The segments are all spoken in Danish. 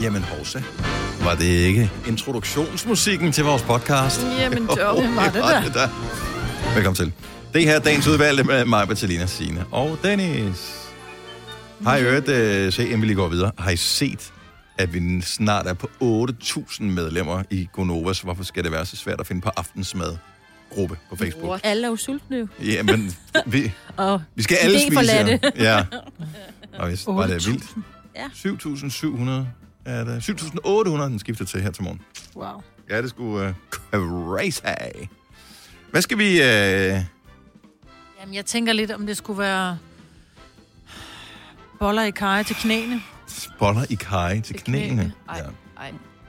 Jamen, hovsa. Var det ikke introduktionsmusikken til vores podcast? Jamen, jo. Var det der? Velkommen til. Det her er dagens udvalgte med mig, Bertalina, Signe og Dennis. Har I hørt, se inden vi lige går videre, har I set, at vi snart er på 8.000 medlemmer i Gonovas? Hvorfor skal det være så svært at finde på aftensmadgruppe på Facebook? What? Alle er jo sultne jo. Jamen, vi skal alle idé spise forladte. her. Ja. Og hvis var det vildt. Ja. 7.700 er det. 7.800 den skifter til her til morgen. Wow. Ja, det skulle crazy. Hvad skal vi... Jamen, jeg tænker lidt, om det skulle være boller i karry til knæene. Boller i karry til knæene. Ej, Ja. ej.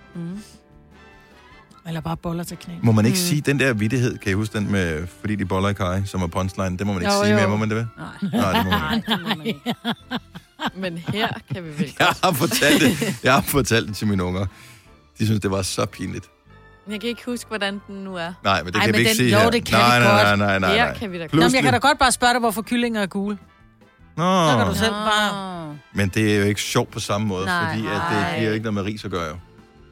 Eller bare boller til knæene. Må man ikke sige den der vittighed? Kan I huske den med, fordi de boller i karry, som er punchline? Det må man ikke sige mere, må man det ved? Nej, det må man ikke. Men her kan vi vel Jeg godt. har fortalt det til mine unger. De synes, det var så pinligt. Jeg kan ikke huske, hvordan den nu er. Nej, men det Ej, kan men vi ikke den- sige jo, her. det kan nej, vi nej, godt. nej, nej, Her nej. kan vi da godt. Nå, men jeg Pludselig- kan da godt bare spørge dig, hvorfor kyllinger er gule. Nå, Så kan du selv bare... men det er jo ikke sjovt på samme måde, Nej. fordi at det giver ikke noget med ris at gøre jo.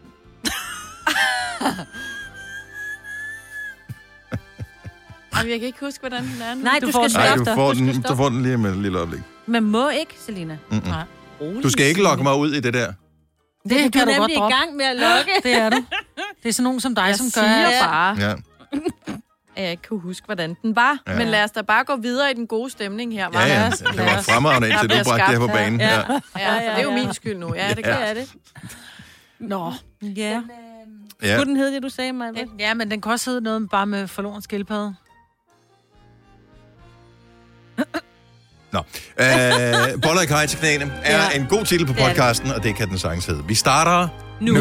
Jamen, jeg kan ikke huske, hvordan den er nu. Nej, du skal Nej, stoppe. du får den lige med et lille øjeblik. Men må ikke, Selina. Mm-mm. Nej. Du skal ikke lokke mig ud i det der. Det Du kan er du godt nemlig i droppe. gang med at lukke. Det er du. Det er sådan nogen som dig, Jeg som gør... siger bare, Ja. at jeg ikke kunne huske, hvordan den var. Ja. Men lad os da bare gå videre i den gode stemning her. Ja, ja, det var fremragende, indtil du bliver bragte det her på skabt her. banen. Ja. Ja. Ja, for det er jo min skyld nu. Ja, det kan det. Nå. Ja. Ja. Skulle den hedde det, du sagde mig? Ja, men den kan også hedde noget bare med forloren skildpadde. Boller i karry til knæene er en god titel på podcasten, og det kan den sagtens hedde. Vi starter nu.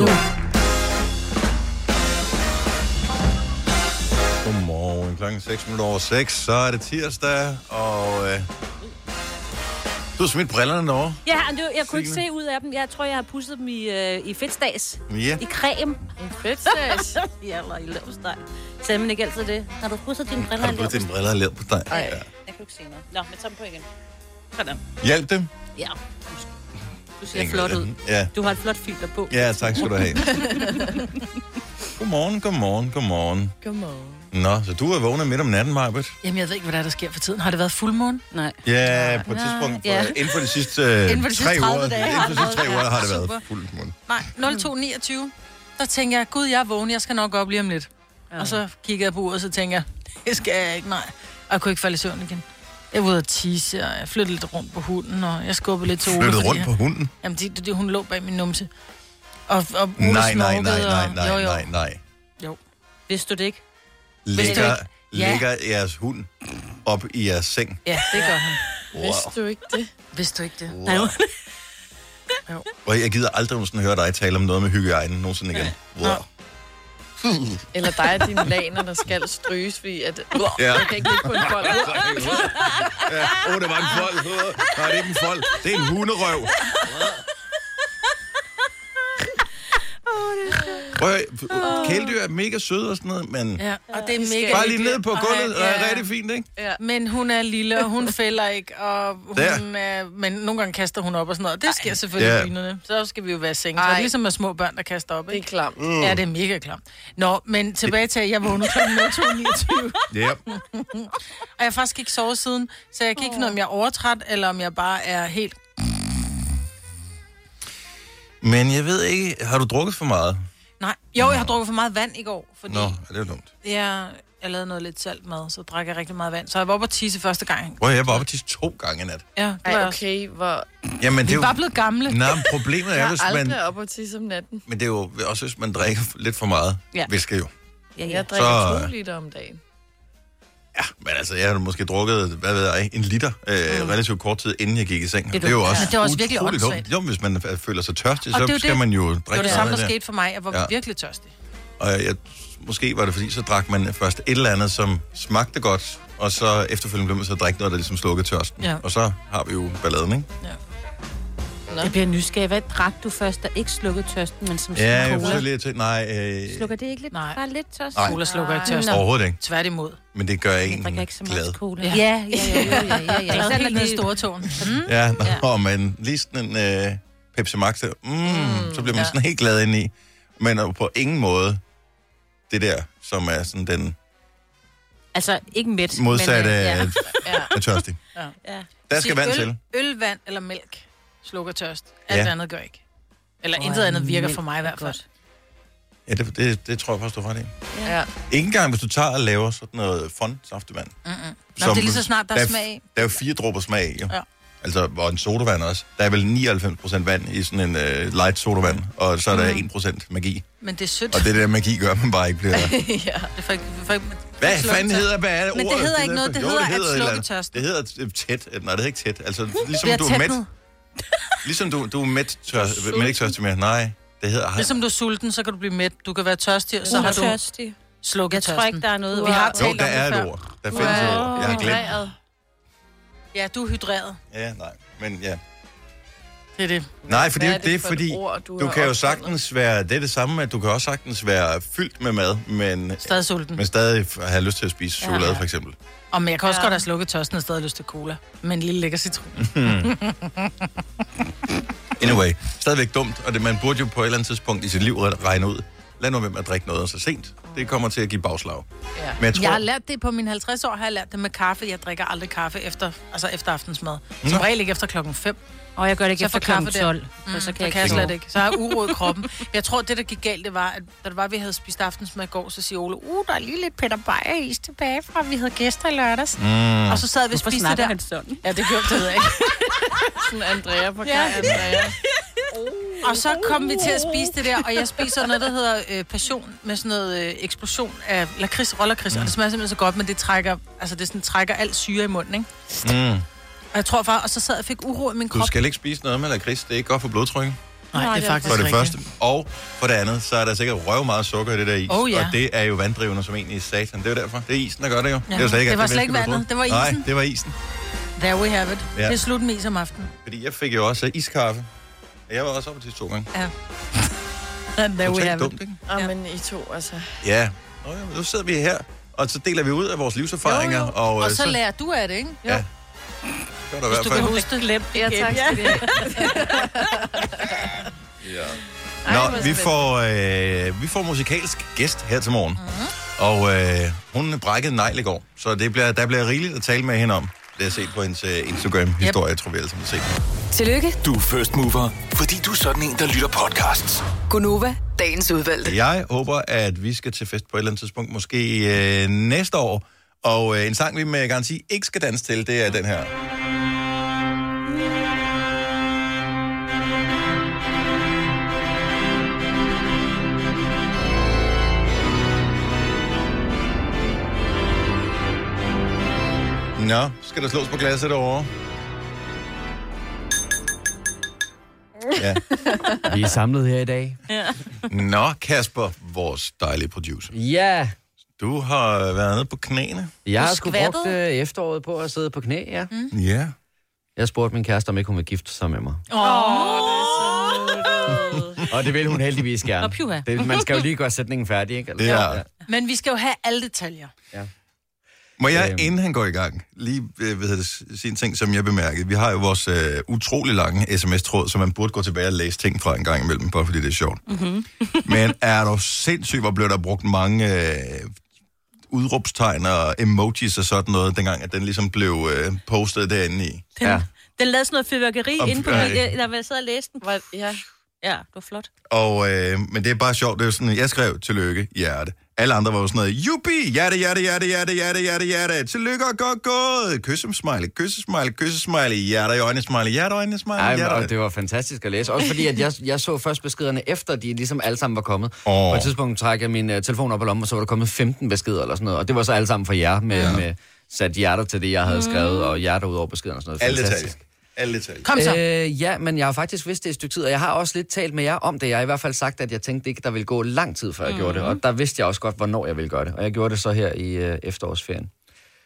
Godmorgen, klokken 6:06, så er det tirsdag, og du har smidt brillerne derovre. Ja, jeg kunne ikke se ud af dem. Jeg tror, jeg har pudset dem i fedtstads. Ja. I creme. En fedtstads. Ja, eller i lavsteg. Sagde man ikke altid det? Har du pudset dine briller? Har du fået dine briller lavet på dig? Ej. Jeg kan ikke se noget. Nå, men tag dem på igen. Sådan. Hjælp dem. Ja. Du ser flot ud. Ja. Du har et flot filter på. Ja, tak skal du have. Godmorgen. Godmorgen. Nå, så du er vågnet midt om natten, Marbet? Jamen, jeg ved ikke, hvad der sker for tiden. Har det været fuldmåne? Nej. Ja, på et tidspunkt, ja. inden for de sidste Inden for de sidste 30 uger, dage inden har for de sidste 3 det uger været- har det ja, været super. fuld måned. Nej, 02.29. Der tænker jeg, gud, jeg er vågen, jeg skal nok op lige om lidt. Ja. Og så kigger jeg på uret, og så tænker jeg, det skal jeg ikke, nej. Og jeg kunne ikke falde i søvn igen. Jeg var ude at tisse, og jeg flyttede lidt rundt på hunden, og jeg skubbede lidt til Ole. Flyttet fordi rundt på hunden? Jamen, hun lå bag min numse. Og Ole Nej. snorkede, Jo. Vidste du det ikke? Ligger, Ja. ligger jeres hund op i jeres seng? Ja, det gør hun. Wow. Vidste du ikke det? Vidste du ikke det? Nej. Og jeg gider aldrig nogensinde høre dig tale om noget med hygiejne nogensinde igen. Wow. Eller dig og dine laner, der skal stryges, fordi at... Ja. Jeg kan ikke ligge på en fold. Ja. Det var en fold. Nej, det er ikke en fold. Det er en hunderøv. Kæledyr er mega søde og sådan noget, men Ja, og det er mega bare lige hyggeligt. ned på Og gulvet, ja, er rigtig fint, ikke? Ja. Men hun er lille, og hun fælder ikke, og hun men nogle gange kaster hun op og sådan noget. Det sker selvfølgelig Ja. i dynerne. Så skal vi jo være i seng. Så Ej. det er ligesom med små børn, der kaster op, Det er ikke? klamt. Ja, det er mega klamt. Nå, men tilbage til, at jeg vågnede kl. 02.29. Ja. Og jeg har faktisk ikke sovet siden, så jeg kan ikke finde ud af, om jeg er overtræt, eller om jeg bare er helt... Men jeg ved ikke, har du drukket for meget? Nej. Jo, jeg har drukket for meget vand i går, fordi Nå, det er jo dumt. jeg lavede noget lidt salt mad, så drak jeg rigtig meget vand. Så jeg var oppe og tisse første gang. Hvor jeg var oppe og tisse 2 gange i nat. Ja, det var Ej, også. okay, hvor... Jamen, det Vi er er jo... bare blevet gamle. Nej, men problemet Jeg er, er hvis man... aldrig op og tisse om natten. Men det er jo også, hvis man drikker lidt for meget. Ja. Væske jo. Ja, ja. Jeg drikker Så- 2 liter om dagen. Ja, men altså, jeg har måske drukket, hvad ved jeg, 1 liter relativt kort tid, inden jeg gik i seng. Det er Det er jo dumt. også Men det er også virkelig utroligt åndssvagt. dumt. Jo, hvis man føler sig tørstig, Og det er så jo skal det. man jo Det var drikke det samme, meget der der. skete for mig. Jeg var Ja. virkelig tørstig. Og måske var det fordi, så drak man først et eller andet, som smagte godt, og så efterfølgende blev man så at drikke noget, der ligesom slukkede tørsten. Ja. Og så har vi jo balladen, ikke? Jeg bliver nysgerrig. Hvad drak du først, der ikke slukkede tørsten, men som Ja, jeg cola? forsøger lige at tænke, nej, Slukker det ikke lidt? Nej. Bare lidt tørst? Nej. Cola slukker ikke tørsten. overhovedet ikke. Tværtimod. Men det gør Jeg en drikker ikke så glad. meget cola. Ja. Ja. Jeg Især er helt når nede i det- store tårn. Ja, men lige sådan en Pepsi Max, så bliver man sådan helt glad indeni. Men på ingen måde det der, som er sådan den Altså, ikke mæt. modsatte Men, af tørstig. Ja. Der skal vand til. Øl, vand eller mælk slukker tørst. Alt andet gør ikke. Eller intet andet virker for mig i hvert fald. Ja, det tror jeg faktisk, du har ret i. Ja. Ikke engang, hvis du tager og laver sådan noget saftevand. Nå, det er lige så snart, der er smag i. Der er jo 4 dråber smag i, jo. Ja. Altså, og en sodavand også. Der er vel 99% vand i sådan en light sodavand, og så er der 1% magi. Men det er sødt. Og det der magi gør, man bare ikke bliver... Ja. Det er for, Hvad fanden hedder, hvad er det Men ordet? det hedder ikke noget, det hedder at et eller slukke andet. tørsten. Det hedder tæt. Nej, det hedder ikke tæt. Altså, ligesom Bliver du er mæt. tætnet. Ligesom du er mæt tørst, men ikke tørstig mere. Nej, det hedder... Ligesom du er sulten, så kan du blive mæt. Du kan være tørstig, og så har du tørstig. slukket Jeg tørsten. tror ikke, der er noget... Vi har Jo, talt der om er det et før. ord. Der findes et ord. Jeg har glemt. Hydreret. Ja, du er hydreret. Ja, nej. Men ja. Det er det. Nej, for det er Hvad jo det, for fordi et ord, du har kan jo opfundet? sagtens være... Det er det samme, at du kan også sagtens være fyldt med mad, men Stadig sulten. stadig have lyst til at spise chokolade, for eksempel. Og men jeg kan også godt have slukket tørsten og stadig lyst til cola. Med en lille lækker citron. Anyway, stadigvæk dumt, og man burde jo på et eller andet tidspunkt i sit liv regne ud. Lad nu være med at drikke noget så sent. Det kommer til at give bagslag. Ja. Men jeg tror... Jeg har lært det på mine 50 år, har jeg lært det med kaffe. Jeg drikker aldrig kaffe efter aftensmad. Som regel ikke efter klokken 5. Og jeg gør det ikke Så efter får kaffe klokken 12. Så kan jeg jeg ikke slet ikke. Så har jeg uro i kroppen. Jeg tror, det der gik galt, det var, at da det var, vi havde spist aftensmad i går, så siger Ole, der er lige lidt Peter Beyer is tilbage fra, vi havde gæster i lørdags. Og så sad vi og Hvorfor spiste det snakker der. han sådan? Ja, det gjorde det, ikke. Sådan Andrea på Andrea. Og så kom vi til at spise det der, og jeg spiser noget, der hedder passion, med sådan noget eksplosion af rollerkris, og det smager simpelthen så godt, men det trækker, altså det sådan, trækker alt syre i munden, ikke? Og jeg tror faktisk, og så sad jeg og fik uro i min krop. Du skal ikke spise noget med lakrids. Det er ikke godt for blodtrykket. Nej, det er faktisk For det rigtigt. første. Og for det andet, så er der sikkert røv meget sukker i det der is. Oh, ja. Og det er jo vanddrivende som egentlig satan. Det er jo derfor. Det er isen, der gør det jo. Ja. Det, er jo slet ikke, Det var alt slet ikke vi troede. vandet. Det var isen. Nej, det var isen. There we have it. Ja. Det er slut med is om aftenen. Fordi jeg fik jo også iskaffe. Jeg var også oppe til 2 gange. Ja. There we Totalt have dumt, it. ikke? Men I to, altså. Ja. Nå, ja, nu sidder vi her, og så deler vi ud af vores livserfaringer. Jo. Og så lærer du af det, ikke? Ja. Det var der i Hvis hvert du fald. kan huske det. Glem Ja, tak skal det. Ja. Ej, Nå, hvor vi får musikalsk gæst her til morgen. Og hun brækkede negl i går, så der bliver rigeligt at tale med hende om. Det har jeg set på hendes Instagram-historie, jeg tror vi alle sammen har set. Tillykke, Du er first mover, fordi du er sådan en, der lytter podcasts. Gunova, dagens udvalgte. Jeg håber, at vi skal til fest på et eller andet tidspunkt, måske næste år. Og en sang, vi med garanti ikke skal danse til, det er den her. Nå, skal der slås på glasset derovre? Ja. Vi er samlet her i dag. Nå, Kasper, vores dejlige producer. Ja, Du har været nede på knæene. jeg har sgu skvattet? brugt efteråret på at sidde på knæ, ja. Ja. Jeg spurgte min kæreste, om ikke hun ville gifte sig med mig. Det er så Og det vil hun heldigvis gerne. puha. Man skal jo lige gøre sætningen færdig, ikke? Det er- Men vi skal jo have alle detaljer. Må jeg, inden han går i gang, lige sige en ting, som jeg bemærkede. Vi har jo vores utrolig lange sms-tråd, så man burde gå tilbage og læse ting fra en gang imellem, bare fordi det er sjovt. Men er du sindssygt, hvor blev der brugt mange udråbstegn og emojis og sådan noget, dengang at den ligesom blev postet derinde i? Ja. Den lavede sådan noget fyrværkeri Om- inde på Ej. der var jeg sad og læste den. Ja. Ja, det var flot. Og, men det er bare sjovt, det er jo sådan, jeg skrev tillykke, hjerte. Alle andre var jo sådan noget, jubi, hjerte, hjerte, hjerte, hjerte, hjerte, hjerte, hjerte, tillykke og godt gået, kyssesmiley, kyssesmiley, kyssesmiley, hjerter i øjnene, smiley, hjerter i øjnene, smiley, Ej, hjerter. og det var fantastisk at læse. Også fordi, at jeg så først beskederne efter, de ligesom alle sammen var kommet. Åh. På et tidspunkt trak jeg min telefon op og lommen, og så var der kommet 15 beskeder eller sådan noget. Og det var så alle sammen fra jer, med sat hjerter til det, jeg havde skrevet, og hjerter ud over beskederne og sådan noget. Alle Fantastisk. detaljer. Alle detaljer. Kom så. Ja, men jeg har faktisk vidst det et stykke tid, og jeg har også lidt talt med jer om det. Jeg har i hvert fald sagt, at jeg tænkte ikke, der ville gå lang tid, før jeg gjorde det. Og der vidste jeg også godt, hvornår jeg ville gøre det. Og jeg gjorde det så her i efterårsferien.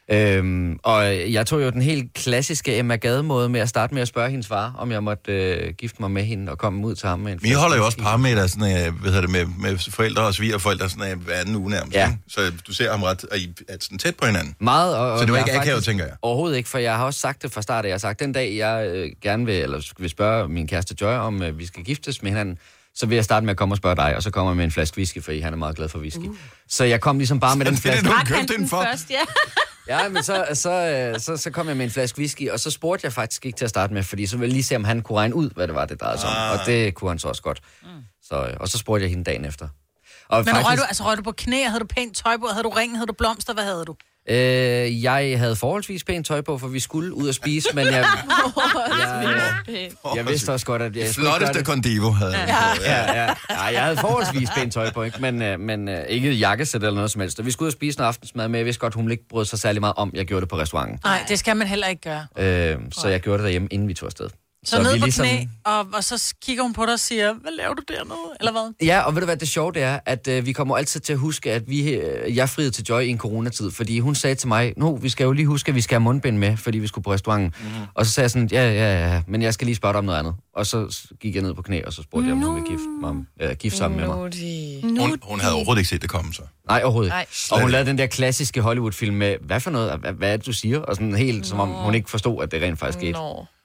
Og jeg tog jo den helt klassiske Emma Gade-måde med at starte med at spørge hendes far, om jeg måtte gifte mig med hende og komme ud til ham med en. Vi holder jo også parametre sådan, med forældre og svigerforældre sådan hver anden uge nærmest. Ja. Så du ser ham ret, og I er sådan tæt på hinanden. Meget. Og så det var ikke akavet, tænker jeg? Overhovedet ikke, for jeg har også sagt det fra start af. Jeg har sagt, den dag jeg gerne vil spørge min kæreste Joy, om vi skal giftes med hinanden, så vil jeg starte med at komme og spørge dig, og så kommer jeg med en flaske whisky, fordi han er meget glad for whisky. Så jeg kom ligesom bare med den flaske. Det er det, du købte den for? Først, ja. Ja, men så kom jeg med en flaske whisky, og så spurgte jeg faktisk ikke til at starte med, fordi så ville jeg lige se, om han kunne regne ud, hvad det var, det drejede sig om. Og det kunne han så også godt. Og så spurgte jeg hende dagen efter. Og men faktisk, røg du på knæ? Havde du pænt tøj på? Havde du ring? Havde du blomster? Hvad havde du? Jeg havde forholdsvis pænt tøj på, for vi skulle ud og spise, men jeg vidste også godt, at jeg flotteste Condivo havde ja, jeg havde forholdsvis pænt tøj på, ikke? Men ikke jakkesæt eller noget som helst. Vi skulle ud og spise en aftensmad, men jeg vidste godt, hun ikke brød sig særlig meget om, jeg gjorde det på restauranten. Nej, det skal man heller ikke gøre. Så jeg gjorde det derhjemme, inden vi tog afsted. Så ned på knæ, og så kigger hun på dig og siger, hvad laver du dernede, eller hvad? Ja, og ved du hvad, det sjove det er, at vi kommer altid til at huske, at jeg friede til Joy i en coronatid, fordi hun sagde til mig, vi skal jo lige huske, at vi skal have mundbind med, fordi vi skulle på restauranten. Og så sagde jeg sådan, ja, men jeg skal lige spørge dig om noget andet. Og så gik jeg ned på knæ, og så spurgte jeg, om hun ville gifte sammen med mig. Hun havde overhovedet ikke set det komme, så. Nej, overhovedet ikke. Og hun lavede den der klassiske Hollywood-film med, hvad for noget, hvad er det, du siger? Og sådan helt, som om hun ikke forstod, at det rent faktisk skete.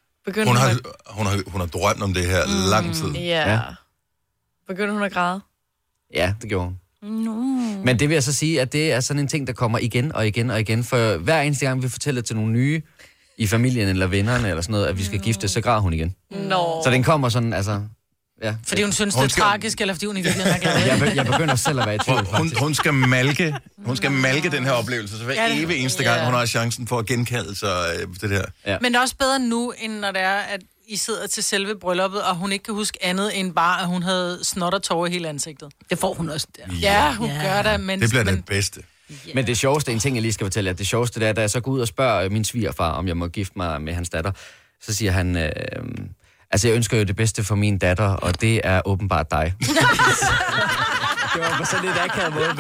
Hun har drømt om det her lang tid. Ja. Begyndte hun at græde? Ja, det gjorde hun. Men det vil jeg så sige, at det er sådan en ting, der kommer igen og igen og igen. For hver eneste gang, vi fortæller til nogle nye i familien eller vennerne eller sådan noget, at vi skal gifte, så græder hun igen. Så den kommer sådan, altså... Ja. Fordi hun synes, det er tragisk, eller fordi hun i virkeligheden er glad? Jeg begynder selv at være i tvivl. Hun skal malke den her oplevelse, så hver evig eneste gang, hun har chancen for at genkalde sig det der. Ja. Men det er også bedre nu, end når det er, at I sidder til selve brylluppet, og hun ikke kan huske andet end bare, at hun havde snot og tårer i hele ansigtet. Det får hun også der. Ja, hun gør det, men... Det bliver det bedste. Yeah. Men det sjoveste, en ting jeg lige skal fortælle jer, det sjoveste det er, da jeg så går ud og spørger min svigerfar, om jeg må gifte mig med hans datter, så siger han... Altså, jeg ønsker jo det bedste for min datter, og det er åbenbart dig. Det var på sådan lidt akavet måde,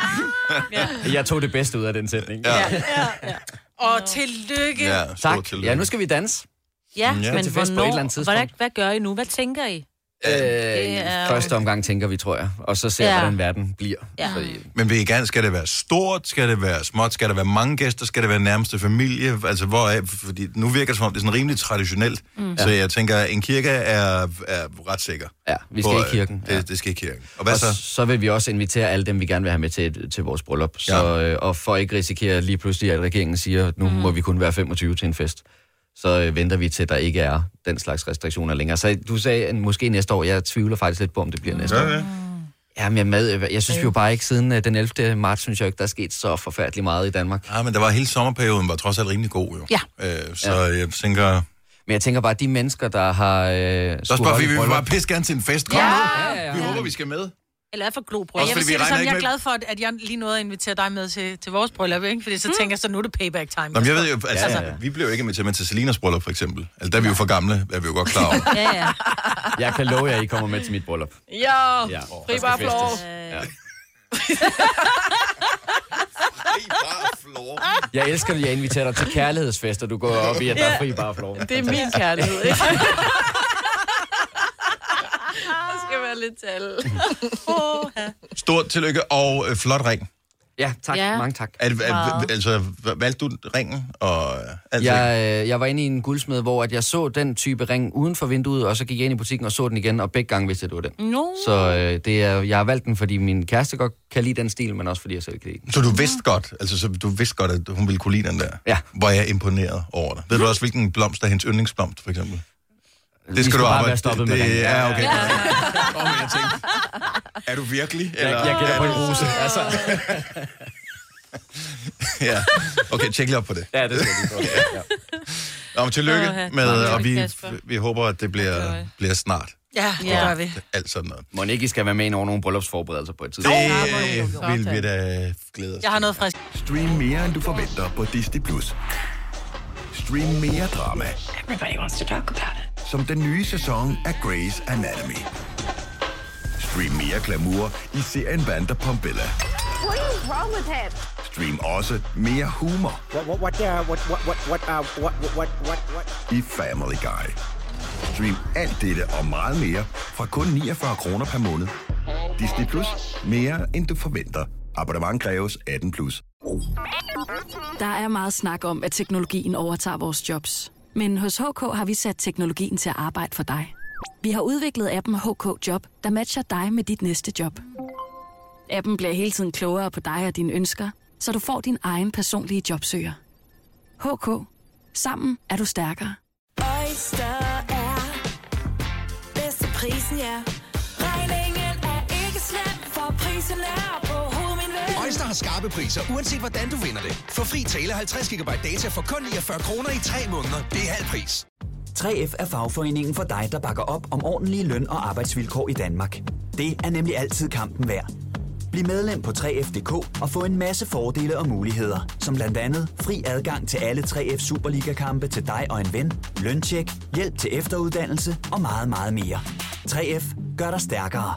men jeg tog det bedste ud af den sætning. Ja. Og tillykke. Ja, tak. Tillykke. Ja, nu skal vi danse. Ja, men til fest på et eller andet tidspunkt. Hvad gør I nu? Hvad tænker I? Første omgang tænker vi, tror jeg. Og så ser hvordan verden bliver. Ja. Men vil I gerne, skal det være stort? Skal det være småt? Skal der være mange gæster? Skal det være nærmeste familie? Altså, fordi nu virker det som om, det er sådan rimelig traditionelt. Så jeg tænker, en kirke er ret sikker. Ja, vi skal i kirken. Det skal i kirken. Og hvad så? Så vil vi også invitere alle dem, vi gerne vil have med til vores bryllup. Så, og for ikke risikere lige pludselig, at regeringen siger, at nu må vi kun være 25 til en fest. Så venter vi til, at der ikke er den slags restriktioner længere. Så du sagde, måske næste år. Jeg tvivler faktisk lidt på, om det bliver næste år. Ja, men jeg synes vi jo bare ikke, siden den 11. marts, synes jeg ikke, der er sket så forfærdeligt meget i Danmark. Ja, men der var hele sommerperioden, var trods alt rimelig god, jo. Ja. Jeg tænker... Men jeg tænker bare, de mennesker, der har... Så spørger vi vil bare pisse gerne til en fest. Kom nu! Vi håber, vi skal med. Eller er for globrød. Jeg vil sige det sådan, jeg er glad for, at jeg lige nåede at invitere dig med til vores bryllup, ikke? Fordi så tænker jeg, så nu er det payback time. Nå, jeg ved jo, altså, vi blev jo ikke med til Selinas bryllup, for eksempel. Altså, der er vi jo for gamle, er vi jo godt klar over. Ja. Jeg kan love jer, at I kommer med til mit bryllup. Ja, fri bare flår. Jeg elsker, at jeg inviterer dig til kærlighedsfest, og du går op i, at der er fri bare flår. Det er min kærlighed, ikke? Lidt tal. Stort tillykke og flot ring. Ja, tak. Ja. Mange tak. Altså, valgte du ringen og alt? Jeg var inde i en guldsmed, hvor at jeg så den type ring uden for vinduet, og så gik jeg ind i butikken og så den igen, og begge gange vidste jeg, det var den. No. Så jeg har valgt den, fordi min kæreste godt kan lide den stil, men også fordi jeg selv kan lide den. Så du vidste godt, at hun ville kunne lide den der? Ja. Hvor jeg er imponeret over det. Ved du også, hvilken blomst er hendes yndlingsblomst, for eksempel? Det skal du bare være stoppet med ringen. Ja, okay. Jeg tænkte, er du virkelig? Eller? Jeg gætter på en rose. Altså. Ja, okay, tjek lige op på det. Ja, det skal vi prøve. Ja. Tillykke med, og vi håber, at det bliver snart. Ja, det gør vi. Alt sådan noget. Må ikke skal være med over nogle bryllupsforberedelser på et tidspunkt. Det vil vi da glæde os. Jeg har noget frisk. Stream mere, end du forventer på Disney+. Stream mere drama. Everybody wants to talk about it. Som den nye sæson af Grey's Anatomy. Stream mere glamour i serien Vanderpump Villa. What is wrong with him? Stream også mere humor i Family Guy. Stream alt dette og meget mere fra kun 49 kroner per måned. Disney Plus. Mere end du forventer. Abonnement kræves 18+. Der er meget snak om, at teknologien overtager vores jobs. Men hos HK har vi sat teknologien til at arbejde for dig. Vi har udviklet appen HK Job, der matcher dig med dit næste job. Appen bliver hele tiden klogere på dig og dine ønsker, så du får din egen personlige jobsøger. HK. Sammen er du stærkere. Oyster er bedst til prisen, ja. Regningen er ikke slem, for prisen er på hovedet, min ven. Oyster har skarpe priser, uanset hvordan du vinder det. For fri tale 50 GB data for kun 49 kroner i 3 måneder. Det er halv pris. 3F er fagforeningen for dig, der bakker op om ordentlige løn- og arbejdsvilkår i Danmark. Det er nemlig altid kampen værd. Bliv medlem på 3F.dk og få en masse fordele og muligheder, som blandt andet fri adgang til alle 3F Superliga-kampe til dig og en ven, løntjek, hjælp til efteruddannelse og meget, meget mere. 3F gør dig stærkere.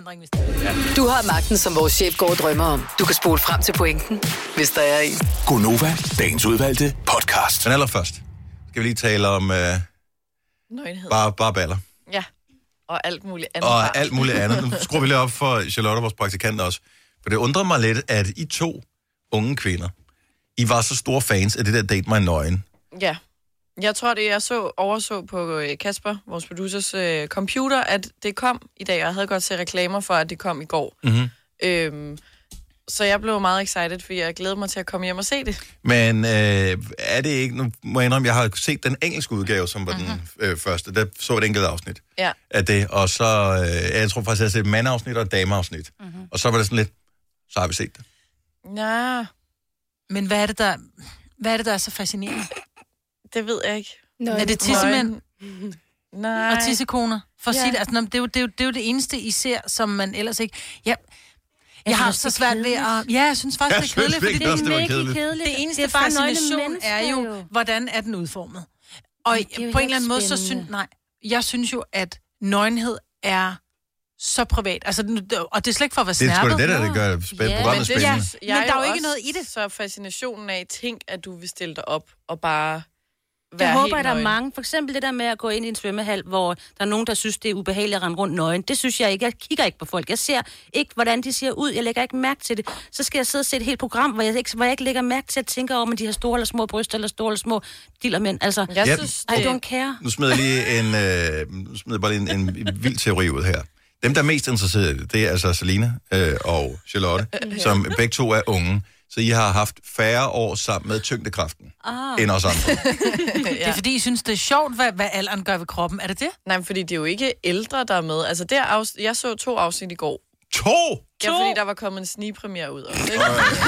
Du har magten, som vores chef går og drømmer om. Du kan spole frem til pointen, hvis der er en. Gonova, dagens udvalgte podcast. Men allerførst skal vi lige tale om nøgenhed. Bare baller. Ja, og alt muligt andet. Og alt muligt andet. Nu skruer vi lige op for Charlotte, vores praktikant også. For det undrer mig lidt, at I to unge kvinder, I var så store fans af det der Date My Nøgen. Ja. Jeg tror, det jeg overså på Kasper, vores producers computer, at det kom i dag. Jeg havde godt set reklamer for, at det kom i går. Mm-hmm. Så jeg blev meget excited, fordi jeg glæder mig til at komme hjem og se det. Men er det ikke... Nu må jeg indrømme, jeg har set den engelske udgave, som var den første. Der så et enkelt afsnit af det. Og så... jeg tror faktisk, jeg har set et mandafsnit og et dameafsnit. Mm-hmm. Og så var det sådan lidt... Så har vi set det. Ja. Men hvad er det, der er så fascinerende? Det ved jeg ikke. Er det tissemænd? Nej. Og tissekoner? For at sige det, altså, det er jo det eneste, I ser, som man ellers ikke... Jeg har så svært ved at... Ja, jeg synes faktisk, det er kedeligt, fordi det er mega kedeligt. Det eneste fascination er jo, hvordan er den udformet. Og på en eller anden måde, så synes... Nej, jeg synes jo, at nøgenhed er så privat. Altså, og det er slet ikke for at være snærpet. Det er sgu det gør programmet spændende. Men der er jo ikke noget i det. Så fascinationen af, tænk, at du vil stille dig op og bare... Jeg håber, at der er mange. For eksempel det der med at gå ind i en svømmehal, hvor der er nogen, der synes, det er ubehageligt at rende rundt nøgen. Det synes jeg ikke. Jeg kigger ikke på folk. Jeg ser ikke, hvordan de ser ud. Jeg lægger ikke mærke til det. Så skal jeg sidde og se et helt program, hvor jeg ikke lægger mærke til at tænke over, om de har store eller små bryster, eller store eller små dillermænd. Altså, jeg synes, I don't care. Nu smider jeg lige en vild teori ud her. Dem, der er mest interesserede, det er altså Selina og Charlotte, som begge to er unge. Så I har haft færre år sammen med tyngdekraften end os andre. Det er fordi, I synes, det er sjovt, hvad alderen gør ved kroppen. Er det det? Nej, fordi det er jo ikke ældre, der er med. Altså, jeg så 2 afsnit i går. 2? Ja, fordi der var kommet en snigpremiere ud. Også, ikke?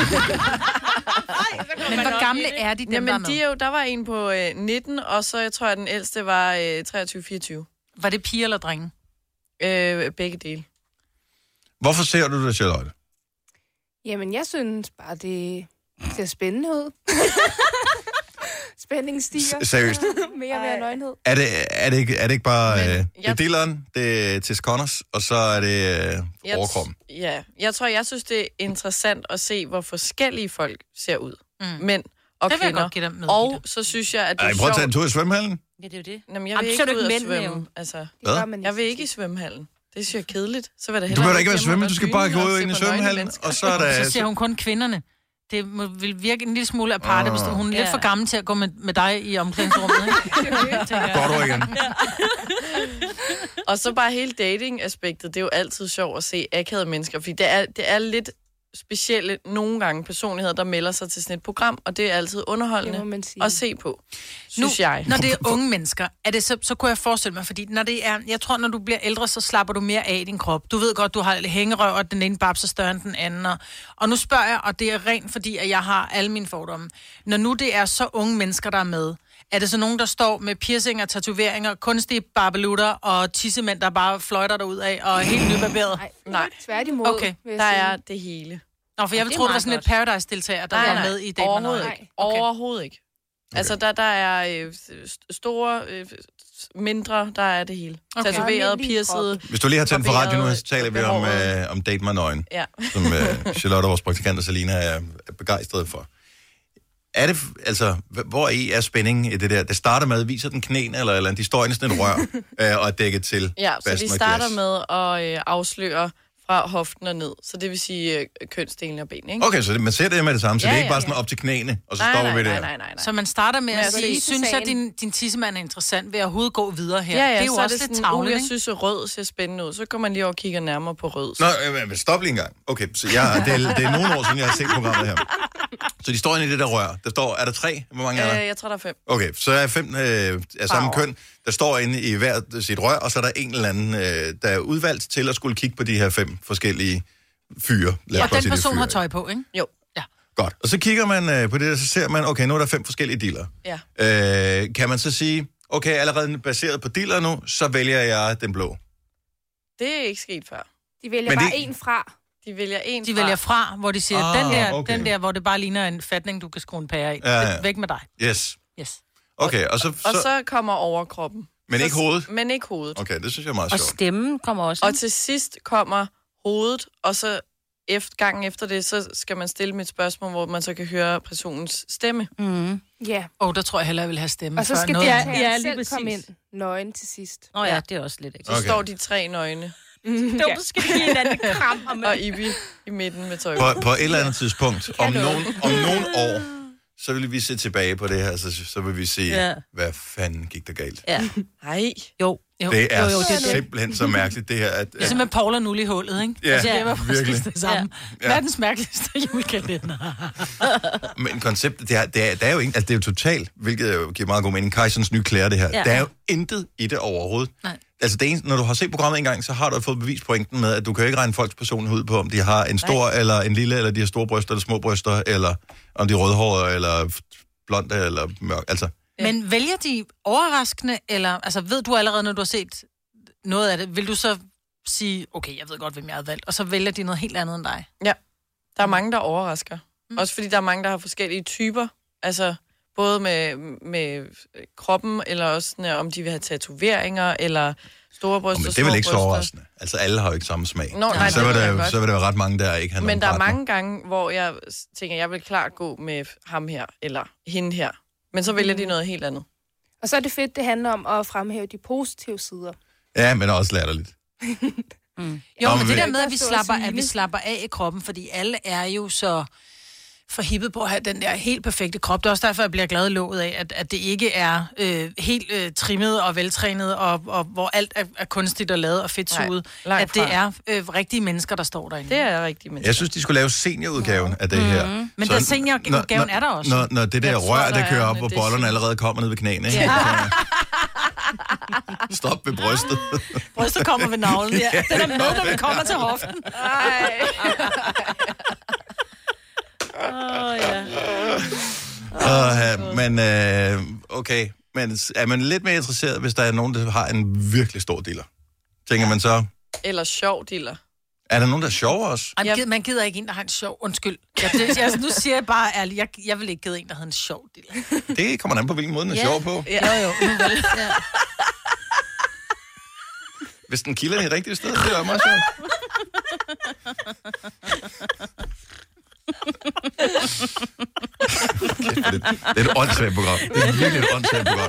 Men hvor gamle er de, dem der er med? Der var en på 19, og så jeg tror, at den ældste var 23-24. Var det piger eller drenge? Begge dele. Hvorfor ser du det, Charlotte? Jamen, jeg synes bare, det ser spændende ud. Spændingen stiger. Seriøst? mere og mere nøgenhed. Er det ikke bare... det er dilleren, det er Tess Connors, og så er det overkroppen? Ja, jeg synes, det er interessant at se, hvor forskellige folk ser ud. Mænd og det kvinder. Vil jeg godt give dem med. Og så synes jeg, at det er sjovt... Prøv at tage en tur i svømmehallen. Ja, det er jo det. Jamen, jeg vil ikke ud og svømme. Altså, jeg vil ikke i svømmehallen. Det synes jeg er kedeligt. Så vil det du behøver ikke være svømme, du skal bare gå ind i svømmehallen, og så er der... Så ser hun kun kvinderne. Det vil virke en lille smule aparte, hvis hun er lidt for gammel til at gå med dig i omklædningsrummet. Går du igen. Og så bare hele dating-aspektet, det er jo altid sjovt at se akavede mennesker, fordi det er lidt specielle nogle gange personligheder, der melder sig til sådan et program, og det er altid underholdende at se på, synes jeg. Når det er unge mennesker, er det så kunne jeg forestille mig, fordi når det er, jeg tror, når du bliver ældre, så slapper du mere af i din krop. Du ved godt, du har hængerøv, og den ene babs er større end den anden. Og nu spørger jeg, og det er rent fordi, at jeg har alle mine fordomme. Når nu det er så unge mennesker, der er med, er det så nogen, der står med piercinger, tatoveringer, kunstige barbelutter og tissemænd, der bare fløjter derud af og er helt nybarberet? Nej. Tværtimod. Okay, der er det hele. Nå, for jeg vil tro, det var sådan et Paradise-deltager, der var med i Date My Nøgen. Overhovedet ikke. Okay. Altså, der er store mindre, der er det hele. Okay. Tatoveret, piercet. Hvis du lige har tændt for radio nu, så taler vi om Date mig nøgen, som Charlotte, vores praktikant, og Selina er begejstret for. Er det, altså, hvor er spændingen i det der? Det starter med, viser den knæene, eller de står inde i sådan et rør og er dækket til. Ja, så vi starter med at afsløre fra hoften og ned. Så det vil sige kønsdelene og ben, ikke? Okay, så man ser det med det samme, så det er ikke bare sådan op til knæene, og så stopper vi der. Nej. Så man starter med at sige, synes jeg, din tissemand er interessant, ved at overhovedet gå videre her. Ja, det er jo så også lidt tavligt, jeg synes, at rød ser spændende ud. Så går man lige over og kigger nærmere på rød. Nå, stop lige en gang. Okay, så det er nogle år siden, jeg har set programmet her. Så de står inde i det der rør. Der står, er der 3? Hvor mange er der? Jeg tror, der er 5. Okay, så er 5 af samme køn, der står inde i hver sit rør, og så er der en eller anden, der er udvalgt til at skulle kigge på de her 5 forskellige fyre. Og den person har tøj på, ikke? Jo. Ja. Godt. Og så kigger man på det, og så ser man, okay, nu er der 5 forskellige dealer. Ja. Kan man så sige, okay, allerede baseret på dealer nu, så vælger jeg den blå? Det er ikke sket før. De vælger bare en fra. De vælger fra, hvor de siger, den der, hvor det bare ligner en fatning, du kan skrue en pære i. Ja. Væk med dig. Yes. Okay, og så kommer overkroppen. Men ikke hovedet? Men ikke hovedet. Okay, det synes jeg er meget sjovt. Og stemmen kommer også. Og til sidst kommer hovedet, og så gangen efter det, så skal man stille mit spørgsmål, hvor man så kan høre personens stemme. Ja. Der tror jeg hellere, jeg vil have stemme. Og så skal det selv komme ind nøgen til sidst. Ja, det er også lidt ekstra. Så står de 3 nøgne. Du skal give en anden kram. Og Ibi i midten med tøj. På et eller andet tidspunkt, om nogle år, så vil vi se tilbage på det her, så vil vi se, hvad fanden gik der galt. Ja. Nej. Jo. Det er simpelthen så mærkeligt, det her. At, det er simpelthen Paul og Null i hullet, ikke? Ja, det var virkelig. Det samme. Ja. Verdens mærkeligste julekalender. Men konceptet, det er jo ikke, altså det er jo totalt, hvilket jo giver meget god mening, Kajsons nye klæder, det her. Ja. Der er jo intet i det overhovedet. Nej. Altså det eneste, når du har set programmet engang, så har du fået bevispointen med, at du kan ikke regne folks personlighed på, om de har en stor eller en lille, eller de har store bryster eller små bryster, eller om de er rødhårede, eller blonde, eller mørk. Altså. Men vælger de overraskende, eller altså ved du allerede, når du har set noget af det, vil du så sige, okay, jeg ved godt, hvem jeg har valgt, og så vælger de noget helt andet end dig? Ja, der er mange, der overrasker. Også fordi der er mange, der har forskellige typer, altså både med kroppen, eller også om de vil have tatoveringer, eller store bryster, men det er vel ikke så overraskende. Altså alle har jo ikke samme smag. Nej, så vil der jo ret mange, der ikke har nogen Men der partner. er mange gange, hvor jeg tænker, jeg vil klart gå med ham her, eller hende her. Men så vælger de noget helt andet. Og så er det fedt, det handler om at fremhæve de positive sider. Ja, men også latterligt. Jo, men det der med, at vi slapper af i kroppen, fordi alle er jo så forhippet på at have den der helt perfekte krop. Det er også derfor, jeg bliver glad i låget af, at det ikke er helt trimmet og veltrænet, og hvor alt er kunstigt og lavet og fedtsuget. At det er rigtige mennesker, der står derinde. Det er rigtige mennesker. Jeg synes, de skulle lave seniorudgaven af det her. Men den seniorudgaven er der også. Når det der rør, der kører op, hvor bollerne allerede kommer ned ved knæene. Ikke? Ja. Stop ved brystet. Brystet kommer ved navlen, ja. Den er med, når vi kommer til hoften. Men okay. Men er man lidt mere interesseret, hvis der er nogen, der har en virkelig stor dealer? Tænker man så... Eller sjov dealer. Er der nogen, der er sjov også? Man gider ikke en, der har en sjov... Undskyld. Nu siger jeg bare ærligt, jeg vil ikke gide en, der har en sjov dealer. Det kommer an på, hvilken måde den er sjov på. Ja. Jo. Ja. Hvis den kilder i rigtige sted, det er meget sjovt. Det er et åndssvagt program. Det er virkelig et åndssvagt program.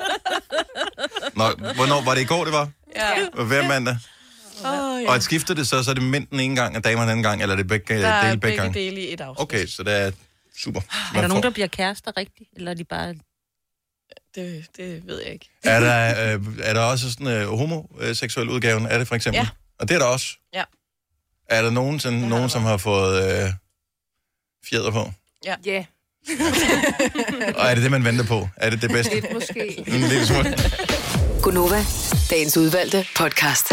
Hvornår var det i går, det var? Ja. Hver mandag? Og at skifter det så er det mænd den ene gang, og damer den anden gang, eller er det begge dele i et afsnit. Okay, så det er super. Er der nogen, der bliver kærester rigtigt, eller er de bare... Det ved jeg ikke. Er der også sådan homoseksuel udgaven af det, for eksempel? Ja. Og det er der også? Ja. Er der nogen som har fået fjeder på? Ja. Ja. Og er det det, man venter på? Er det det bedste? Lidt måske. En lille smule. Gunova, dagens udvalgte podcast.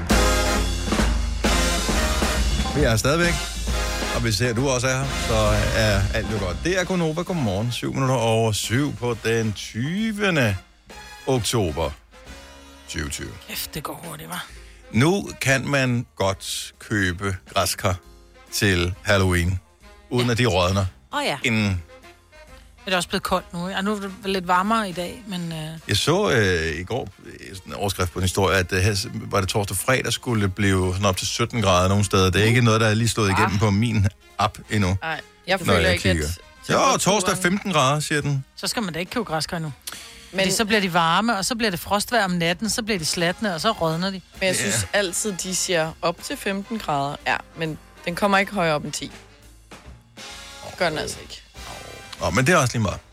Vi er stadigvæk. Og hvis du også er her, så er alt jo godt. Det er Gunova. Godmorgen. 7:07 på den 20. oktober 2020. Kæft, det går hurtigt, hva'? Nu kan man godt købe græskar til Halloween, uden at de rådner. Ja. Inden Det er også blevet koldt nu. Nu er det lidt varmere i dag, men... Jeg så i går sådan en overskrift på en historie, at her var det torsdag fredag, skulle blive sådan op til 17 grader nogle steder. Det er ikke noget, der er lige slået igennem på min app endnu. Nej, jeg føler ikke, at... Jo, torsdag 15 grader, siger den. Så skal man da ikke købe græskar nu. Men så bliver de varme, og så bliver det frostvejr om natten, så bliver de slatne, og så rådner de. Men jeg synes altid, de siger op til 15 grader. Ja, men den kommer ikke højere op end 10. Det gør den altså ikke. Men det er også lige meget.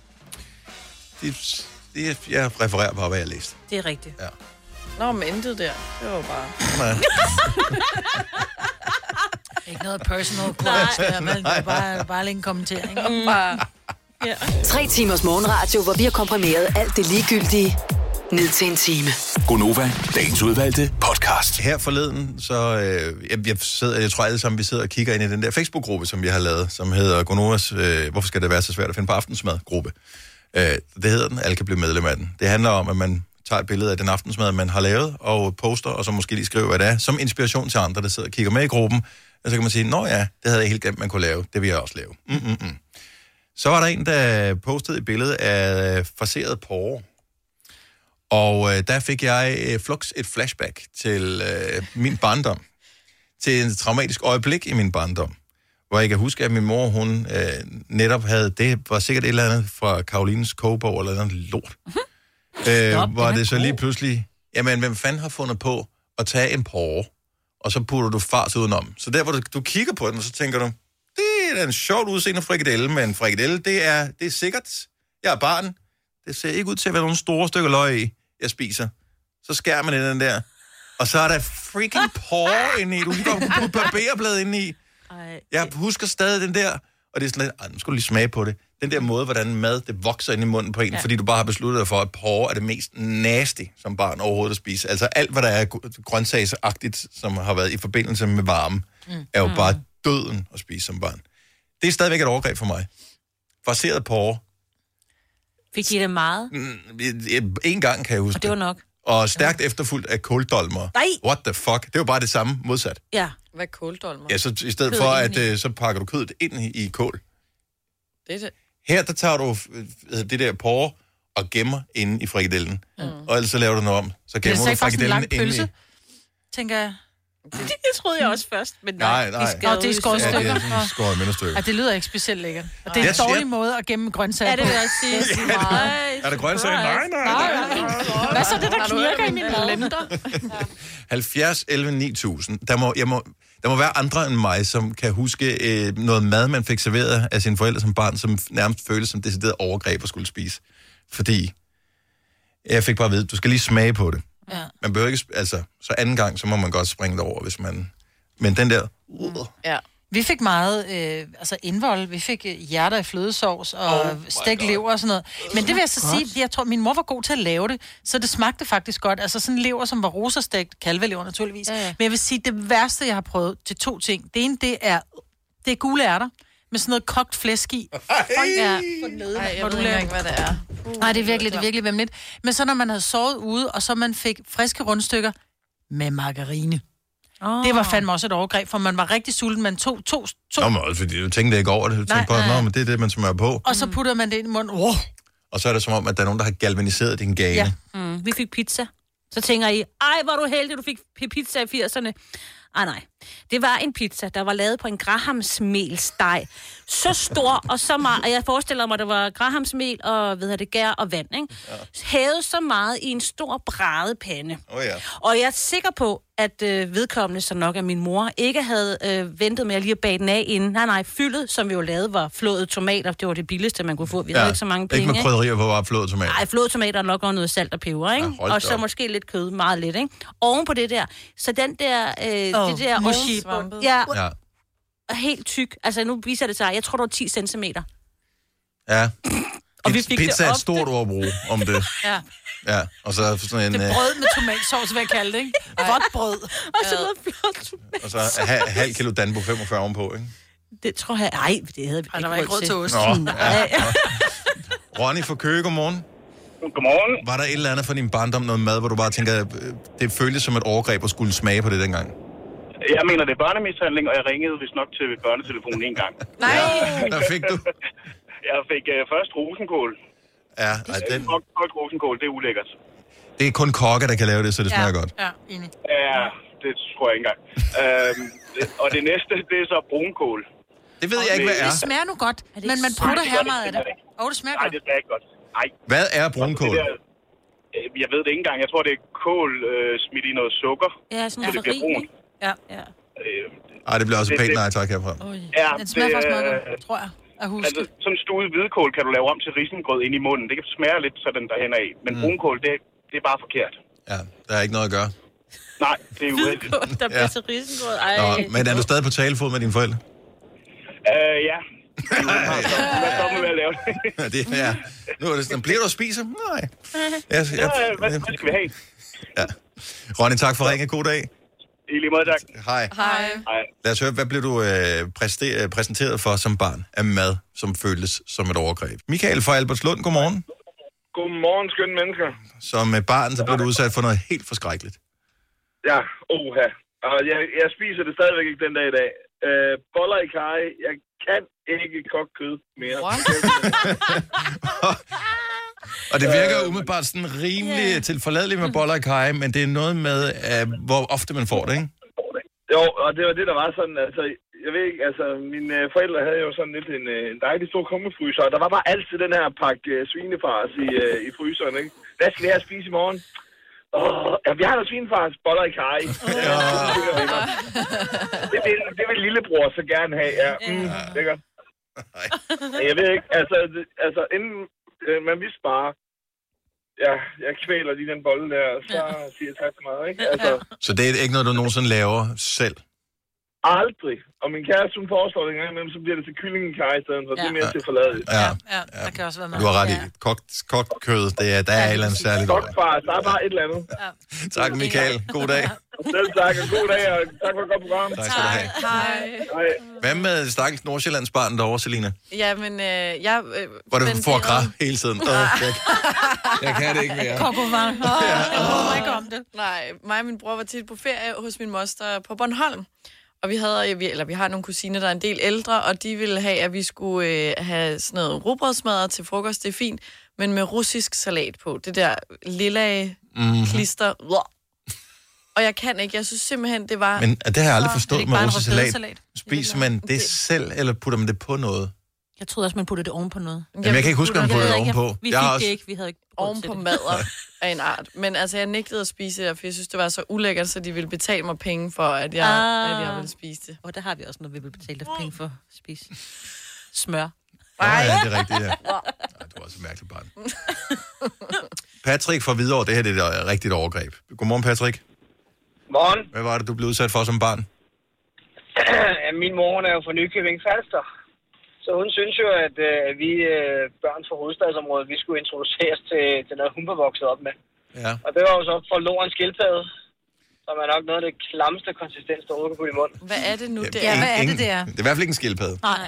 Jeg refererer bare, hvad jeg læste. Det er rigtigt. Ja. Nå, men intet der. Det var bare... Nej. Ikke noget personal quotes der, men det er bare lige en kommentering. Ja. 3 timers morgenradio, hvor vi har komprimeret alt det ligegyldige ned til en time. Gonova, dagens udvalgte podcast. Her forleden, så jeg tror alle sammen, vi sidder og kigger ind i den der Facebook-gruppe, som vi har lavet, som hedder Gonovas, hvorfor skal det være så svært at finde på aftensmad-gruppe. Det hedder den, alle kan blive medlem af den. Det handler om, at man tager et billede af den aftensmad, man har lavet, og poster, og så måske lige skriver, hvad det er, som inspiration til andre, der sidder og kigger med i gruppen. Og så kan man sige, nå ja, det havde jeg helt glemt, man kunne lave. Det vil jeg også lave. Så var der en, der postede et billede af farseret porre. Og der fik jeg et flashback til min barndom. Til en traumatisk øjeblik i min barndom. Hvor jeg kan huske, at min mor, hun netop havde, det var sikkert et eller andet fra Karolines kogebog, eller noget lort. Hvor det så lige pludselig, jamen hvem fanden har fundet på at tage en porre, og så putter du fars udenom. Så der, hvor du kigger på den, og så tænker du, det er da en sjovt udseende frikadelle, men frikadelle, det er sikkert. Jeg er barn. Det ser ikke ud til at være nogle store stykker løg i, jeg spiser. Så skærer man den der, og så er der freaking porre inde i. Du kan godt putte barberblad inde i. Jeg husker stadig den der, og det er sådan lidt, nu skal du lige smage på det. Den der måde, hvordan mad, det vokser ind i munden på en, fordi du bare har besluttet dig for, at porre er det mest nasty, som barn overhovedet at spise. Altså alt, hvad der er grøntsagsagtigt, som har været i forbindelse med varme, er jo bare døden at spise som barn. Det er stadigvæk et overgreb for mig. Farseret porre. Fik de det meget? En gang kan jeg huske og det var nok. Og stærkt efterfulgt af kåldolmer. Nej! What the fuck? Det var bare det samme modsat. Ja. Hvad er kåldolmer? Ja, så i stedet for, at så pakker du kødet ind i kål. Det er det. Her, der tager du det der porre og gemmer inde i frikadellen. Og ellers så laver du noget om. Så gemmer du frikadellen inde i... Tænker jeg. Det troede jeg også først, men nej. Det er skåret stykker. Ja, det er skåret mindre stykker. Ja, det lyder ikke specielt lækkert. Og det er en dårlig måde at gemme grøntsager på. Ja, det vil jeg også sige. Er der grøntsager? Nej. Hvad så det, der knirker i min blender? 70, 11, 9000. Der må være andre end mig, som kan huske noget mad, man fik serveret af sine forældre som barn, som nærmest føltes som decideret overgreb at skulle spise. Fordi jeg fik bare at vide, du skal lige smage på det. Ja. Man behøver ikke, altså, så anden gang, så må man godt springe det over, hvis man... Men den der... Ja. Vi fik meget indvold. Vi fik hjerter i flødesovs og stegt lever og sådan noget. Men det vil jeg så sige, jeg tror, min mor var god til at lave det, så det smagte faktisk godt. Altså sådan en lever, som var rosastegt, kalvelever naturligvis. Ja. Men jeg vil sige, det værste, jeg har prøvet til 2 ting. Det ene, det er gule ærter med sådan noget kogt flæsk i. Jeg ved ikke, hvad det er. Nej, det er virkelig vemmeligt. Men så når man havde sovet ude, og så man fik friske rundstykker med margarine. Det var fandme også et overgreb, for man var rigtig sulten. Man tog to. Nå, men også fordi du tænkte ikke over det. Du tænkte på, men det er det, man smører på. Og så putter man det ind i munden. Og så er det som om, at der er nogen, der har galvaniseret din gane. Ja. Vi fik pizza. Så tænker I, ej, hvor du heldig, du fik pizza i 80'erne. Nej. Det var en pizza, der var lavet på en grahamsmelsteg. Så stor og så meget, og jeg forestiller mig, at der var grahamsmel og gær og vand, ikke? Ja. Hævet så meget i en stor bradepande. Og jeg er sikker på, at vedkommende, som nok er min mor, ikke havde ventet med at lige at bage den af inden. Nej, fyldet, som vi jo lavede, var flåede tomater. Det var det billigste, man kunne få. Vi havde ikke så mange penge. Ikke med krydderier på bare flåede tomater. Nej, flåede tomater og nok noget salt og peber, ikke? Ja, og så måske lidt kød, meget lidt, ikke? Oven på det der. Så den der... det der mushy-svampe. Ja. Helt tyk. Altså, nu viser det sig, jeg tror, det var 10 centimeter. Ja. Og vi fik pizza er et stort ord at bruge om det. Ja, og så sådan en... Det er brød med tomatsauce, vil jeg kalde det, ikke? Vådt brød. Og så noget flot tomatsauce. Og så halv kilo Danbo 45 ovenpå, ikke? Det tror jeg... Ej, det havde vi ikke. Der var ikke råd til ost. Ronny fra Køge, godmorgen. Godmorgen. Var der et eller andet for din barndom, noget mad, hvor du bare tænker, det føltes som et overgreb at skulle smage på det dengang? Jeg mener, det er børnemishandling, og jeg ringede vist nok til børnetelefonen en gang. Nej! Der fik du. Jeg fik først rosenkål. Ja, den... Kogt rosenkål, det er ulækkert. Det er kun kokke, der kan lave det, så det smager godt. Ja, enig. Ja, det tror jeg ikke engang. Og det næste, det er så brunkål. Det ved jeg ikke, hvad er. Det smager nu godt, men man prutter her meget af det. Det smager godt. Nej, det smager ikke godt. Nej. Hvad er brunkål? Jeg ved det ikke engang. Jeg tror, det er kål smidt i noget sukker. Ja, sådan så det bliver brunt. Ja. Ej, det bliver også pænt nej tak herfra. Ja, den smager faktisk meget godt, tror jeg. Altså, sådan stuet hvidkål kan du lave om til risengrød ind i munden. Det kan smage lidt sådan derhen af. Men brunkål, det er bare forkert. Ja, der er ikke noget at gøre. Nej, det er uheldigt. Der bliver til risengrød. Nå, men er du stadig på talefod med dine forældre? Ja. Hvad kommer med at lave det? Ja. Nu er det sådan, bliver du at spise? Nej. Hvad skal vi have? Ja. Ronny, tak for ringen. God dag. I lige måde, tak. Hej. Lad os høre, hvad blev du præsenteret for som barn af mad, som føltes som et overgreb? Michael fra Albertslund, godmorgen. Godmorgen, skønne mennesker. Som barn, så blev du udsat for noget helt forskrækkeligt. Ja, oha. Og jeg spiser det stadigvæk ikke den dag i dag. Boller i karry. Jeg kan ikke koge kød mere. Og det virker umiddelbart sådan rimelig tilforladeligt med boller i karry, men det er noget med, hvor ofte man får det, ikke? Jo, og det var det, der var sådan, altså, jeg ved ikke, altså, mine forældre havde jo sådan lidt en dejlig stor kummefryser, og der var bare altid den her pakke svinefars i fryseren, ikke? Hvad skal jeg spise i morgen? Vi har noget svinefars, boller i karry. Det vil lillebror så gerne have, ja. Lækkert. Jeg ved ikke, altså inden man vidste bare, ja, jeg kvæler lige den bolle der, og så siger jeg tak for meget, ikke? Altså, så det er ikke noget, du nogensinde laver selv? Aldrig. Og min kæreste, hun foreslår det en gang imellem, så bliver det til kyllingekar i stedet, så det er mere til forladet. Ja, der kan også være du har ret i. Kogt kød, der er et eller andet særligt over. Der er bare et eller andet. Tak, Michael. God dag. Selv tak, og god dag, og tak for et godt program. Tak skal du have. Hej. Hvad med stakkels Nordsjællands barn derovre, Selina? Ja, men jeg... Hvor det får græd hele tiden. Jeg kan det ikke mere. Kokovar. Jeg håber ikke om det. Nej, mig og min bror var tit på ferie hos min moster på Bornholm. Og vi har nogle kusiner, der er en del ældre, og de ville have, at vi skulle have sådan noget rugbrødsmadder til frokost. Det er fint, men med russisk salat på. Det der lilla klister. Og jeg kan ikke. Jeg synes simpelthen, det var... Men det har jeg aldrig forstået med russisk salat. Spiser man det selv, eller putter man det på noget? Jeg troede også, man puttede det oven på noget. Jamen, jeg kan ikke huske, om man puttede det ovenpå. Vi fik det ikke. Vi havde ikke oven på madder af en art. Men altså, jeg nægtede at spise det, for jeg synes, det var så ulækkert, så de ville betale mig penge for, at jeg ville spise det. Og der har vi også noget, vi vil betale penge for at spise. Smør. Ja, det er rigtigt, ja. Du er også et mærkeligt barn. Patrick fra Hvidovre, det her det er et rigtigt overgreb. Godmorgen, Patrick. Morgen. Hvad var det, du blev udsat for som barn? Min mor er jo fra Nykøbing Falster. Så hun synes jo, at vi børn fra hovedstadsområdet, vi skulle introduceres til noget, hun var vokset op med. Ja. Og det var jo så forloren skildpadde, som er nok noget af det klamste konsistens, der overgår på i munden. Hvad er det nu, det er? Hvad er det, det er? Det er i hvert fald ikke en skildpadde. Nej.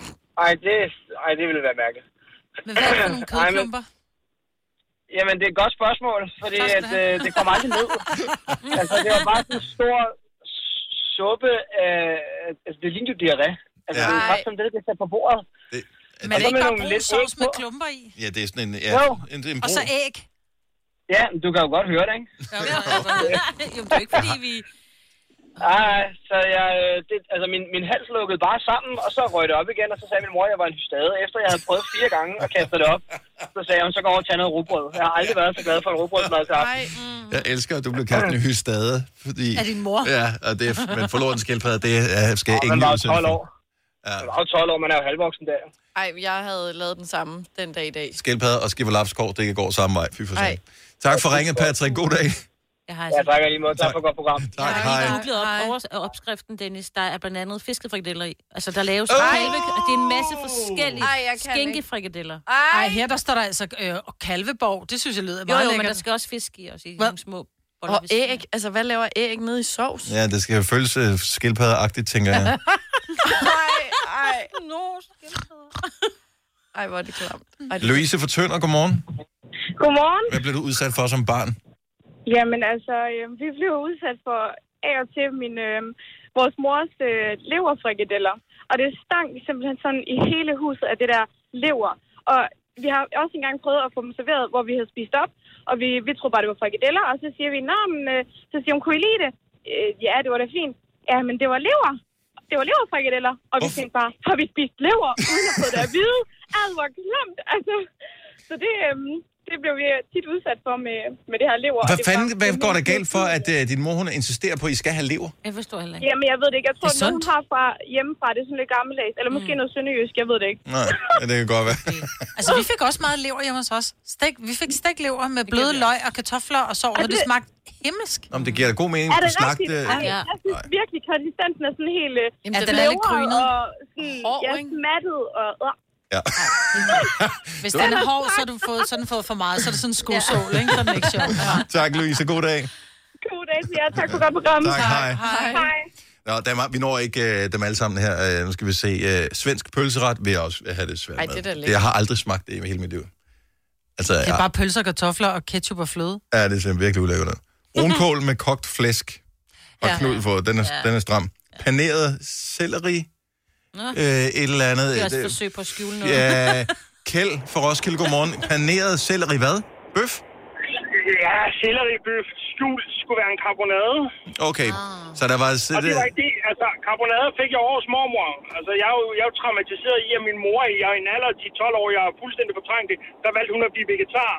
Ej, det ville være mærkeligt. Men hvad er det for nogle kødklumper? Jamen, det er et godt spørgsmål, fordi det kommer aldrig ned. Altså, det var bare sådan en stor suppe af... Altså, det lignede jo diarré. Altså, det er jo faktisk det, der sat på bordet. Men det er ikke bare brun sovs med klumper i? Ja, det er sådan en... Ja, en brun. Og så æg. Ja, du kan jo godt høre det, ikke? Jo, det er ikke, fordi vi... Nej, så min hals lukkede bare sammen, og så røg det op igen, og så sagde min mor, at jeg var en hystade. Efter jeg havde prøvet 4 gange at kaste det op, så sagde hun, så går over og tage noget rugbrød. Jeg har aldrig været så glad for en rugbrødsmad til aften. Jeg elsker, at du blev kaldt en hystade, fordi... Af din mor? Ja, og det, men forlorens skildpadde, det skal ingen lide udsætte for. Ja. Man var jo 12 år, man er jo halvvoksen der. Ej, jeg havde lavet den samme den dag i dag. Skildpadde og skiverlapskår, det går samme vej. Fy for sig. Tak for ringet, Patrick. God dag. Ja, tak lige måde. Tak for et godt program. Tak, hej. Jeg har googlet opskriften, Dennis. Der er blandt andet fiskefrikadeller i. Altså, der laves kalve, og det er en masse forskellige skinkefrikadeller. Ej, her der står der altså kalveborg. Det synes jeg lyder meget lækkert. Men der skal også fisk i, også i nogle små boller. Og æg. Altså, hvad laver æg nede i sovs? Ja, det skal jo føles skildpaddeagtigt, tænker jeg. Ej. Ej, hvor er det klamt. Louise fra Tønder, godmorgen. Godmorgen. Hvad blev du udsat for som barn? Jamen altså, vi blev udsat for af og til vores mors leverfrikadeller. Og det stank simpelthen sådan i hele huset af det der lever. Og vi har også engang prøvet at få dem serveret, hvor vi havde spist op, og vi troede bare, det var frikadeller, og så siger vi, så siger hun, kunne I lide det? Ja, det var da fint. Ja, men det var lever. Det var leverfrikadeller, og vi tænkte bare, har vi spist lever, uden at få det at vide? Alt var glemt, altså. Så det blev vi tit udsat for med det her lever. Hvad går der galt for, at din mor, hun insisterer på, at I skal have lever? Jeg forstår heller ikke. Jamen, jeg ved det ikke. Jeg tror, at nogen har hjemmefra, det er sådan lidt gammeldags. Eller måske noget sønderjysk, jeg ved det ikke. Nej, det kan godt være. Altså, vi fik også meget lever hjemme hos os. Vi fik steglever med bløde løg og kartofler og sovs, og det smagte himmelsk. Om det giver da god mening. Er det rigtigt? Jeg synes virkelig, konsistensen er sådan helt... Jamen, den er lidt grynet. Og sådan, smattet og... Ja. Hvis den er hård, så har den fået for meget, så er det sådan en skosål, ikke? Så er den ikke sjov. Ja. Tak, Louise. God dag. God dag til jer. Tak for godt program. Tak, hej. Hej. Nå, vi når ikke dem alle sammen her. Nu skal vi se. Svensk pølseret vil jeg også have det svært med. Jeg har aldrig smagt det i hele mit liv. Altså, det er bare pølser, kartofler og ketchup og fløde. Ja, det ser virkelig ulækkert ud. Brunkål med kogt flæsk og knud på. Den er stram. Paneret selleri. Et eller andet. Det er også et forsøg på at skjule noget. Ja, Kjeld for Roskilde, godmorgen. Paneret selleri hvad? Bøf? Ja, selleribøf skjult skulle være en karbonade. Okay, så der var... Og det var ikke det. Altså, karbonade fik jeg over hos mormor. Altså, jeg er jo traumatiseret i, at min mor i en alder til 12 år, jeg er fuldstændig fortrængt det, der valgte hun at blive vegetar.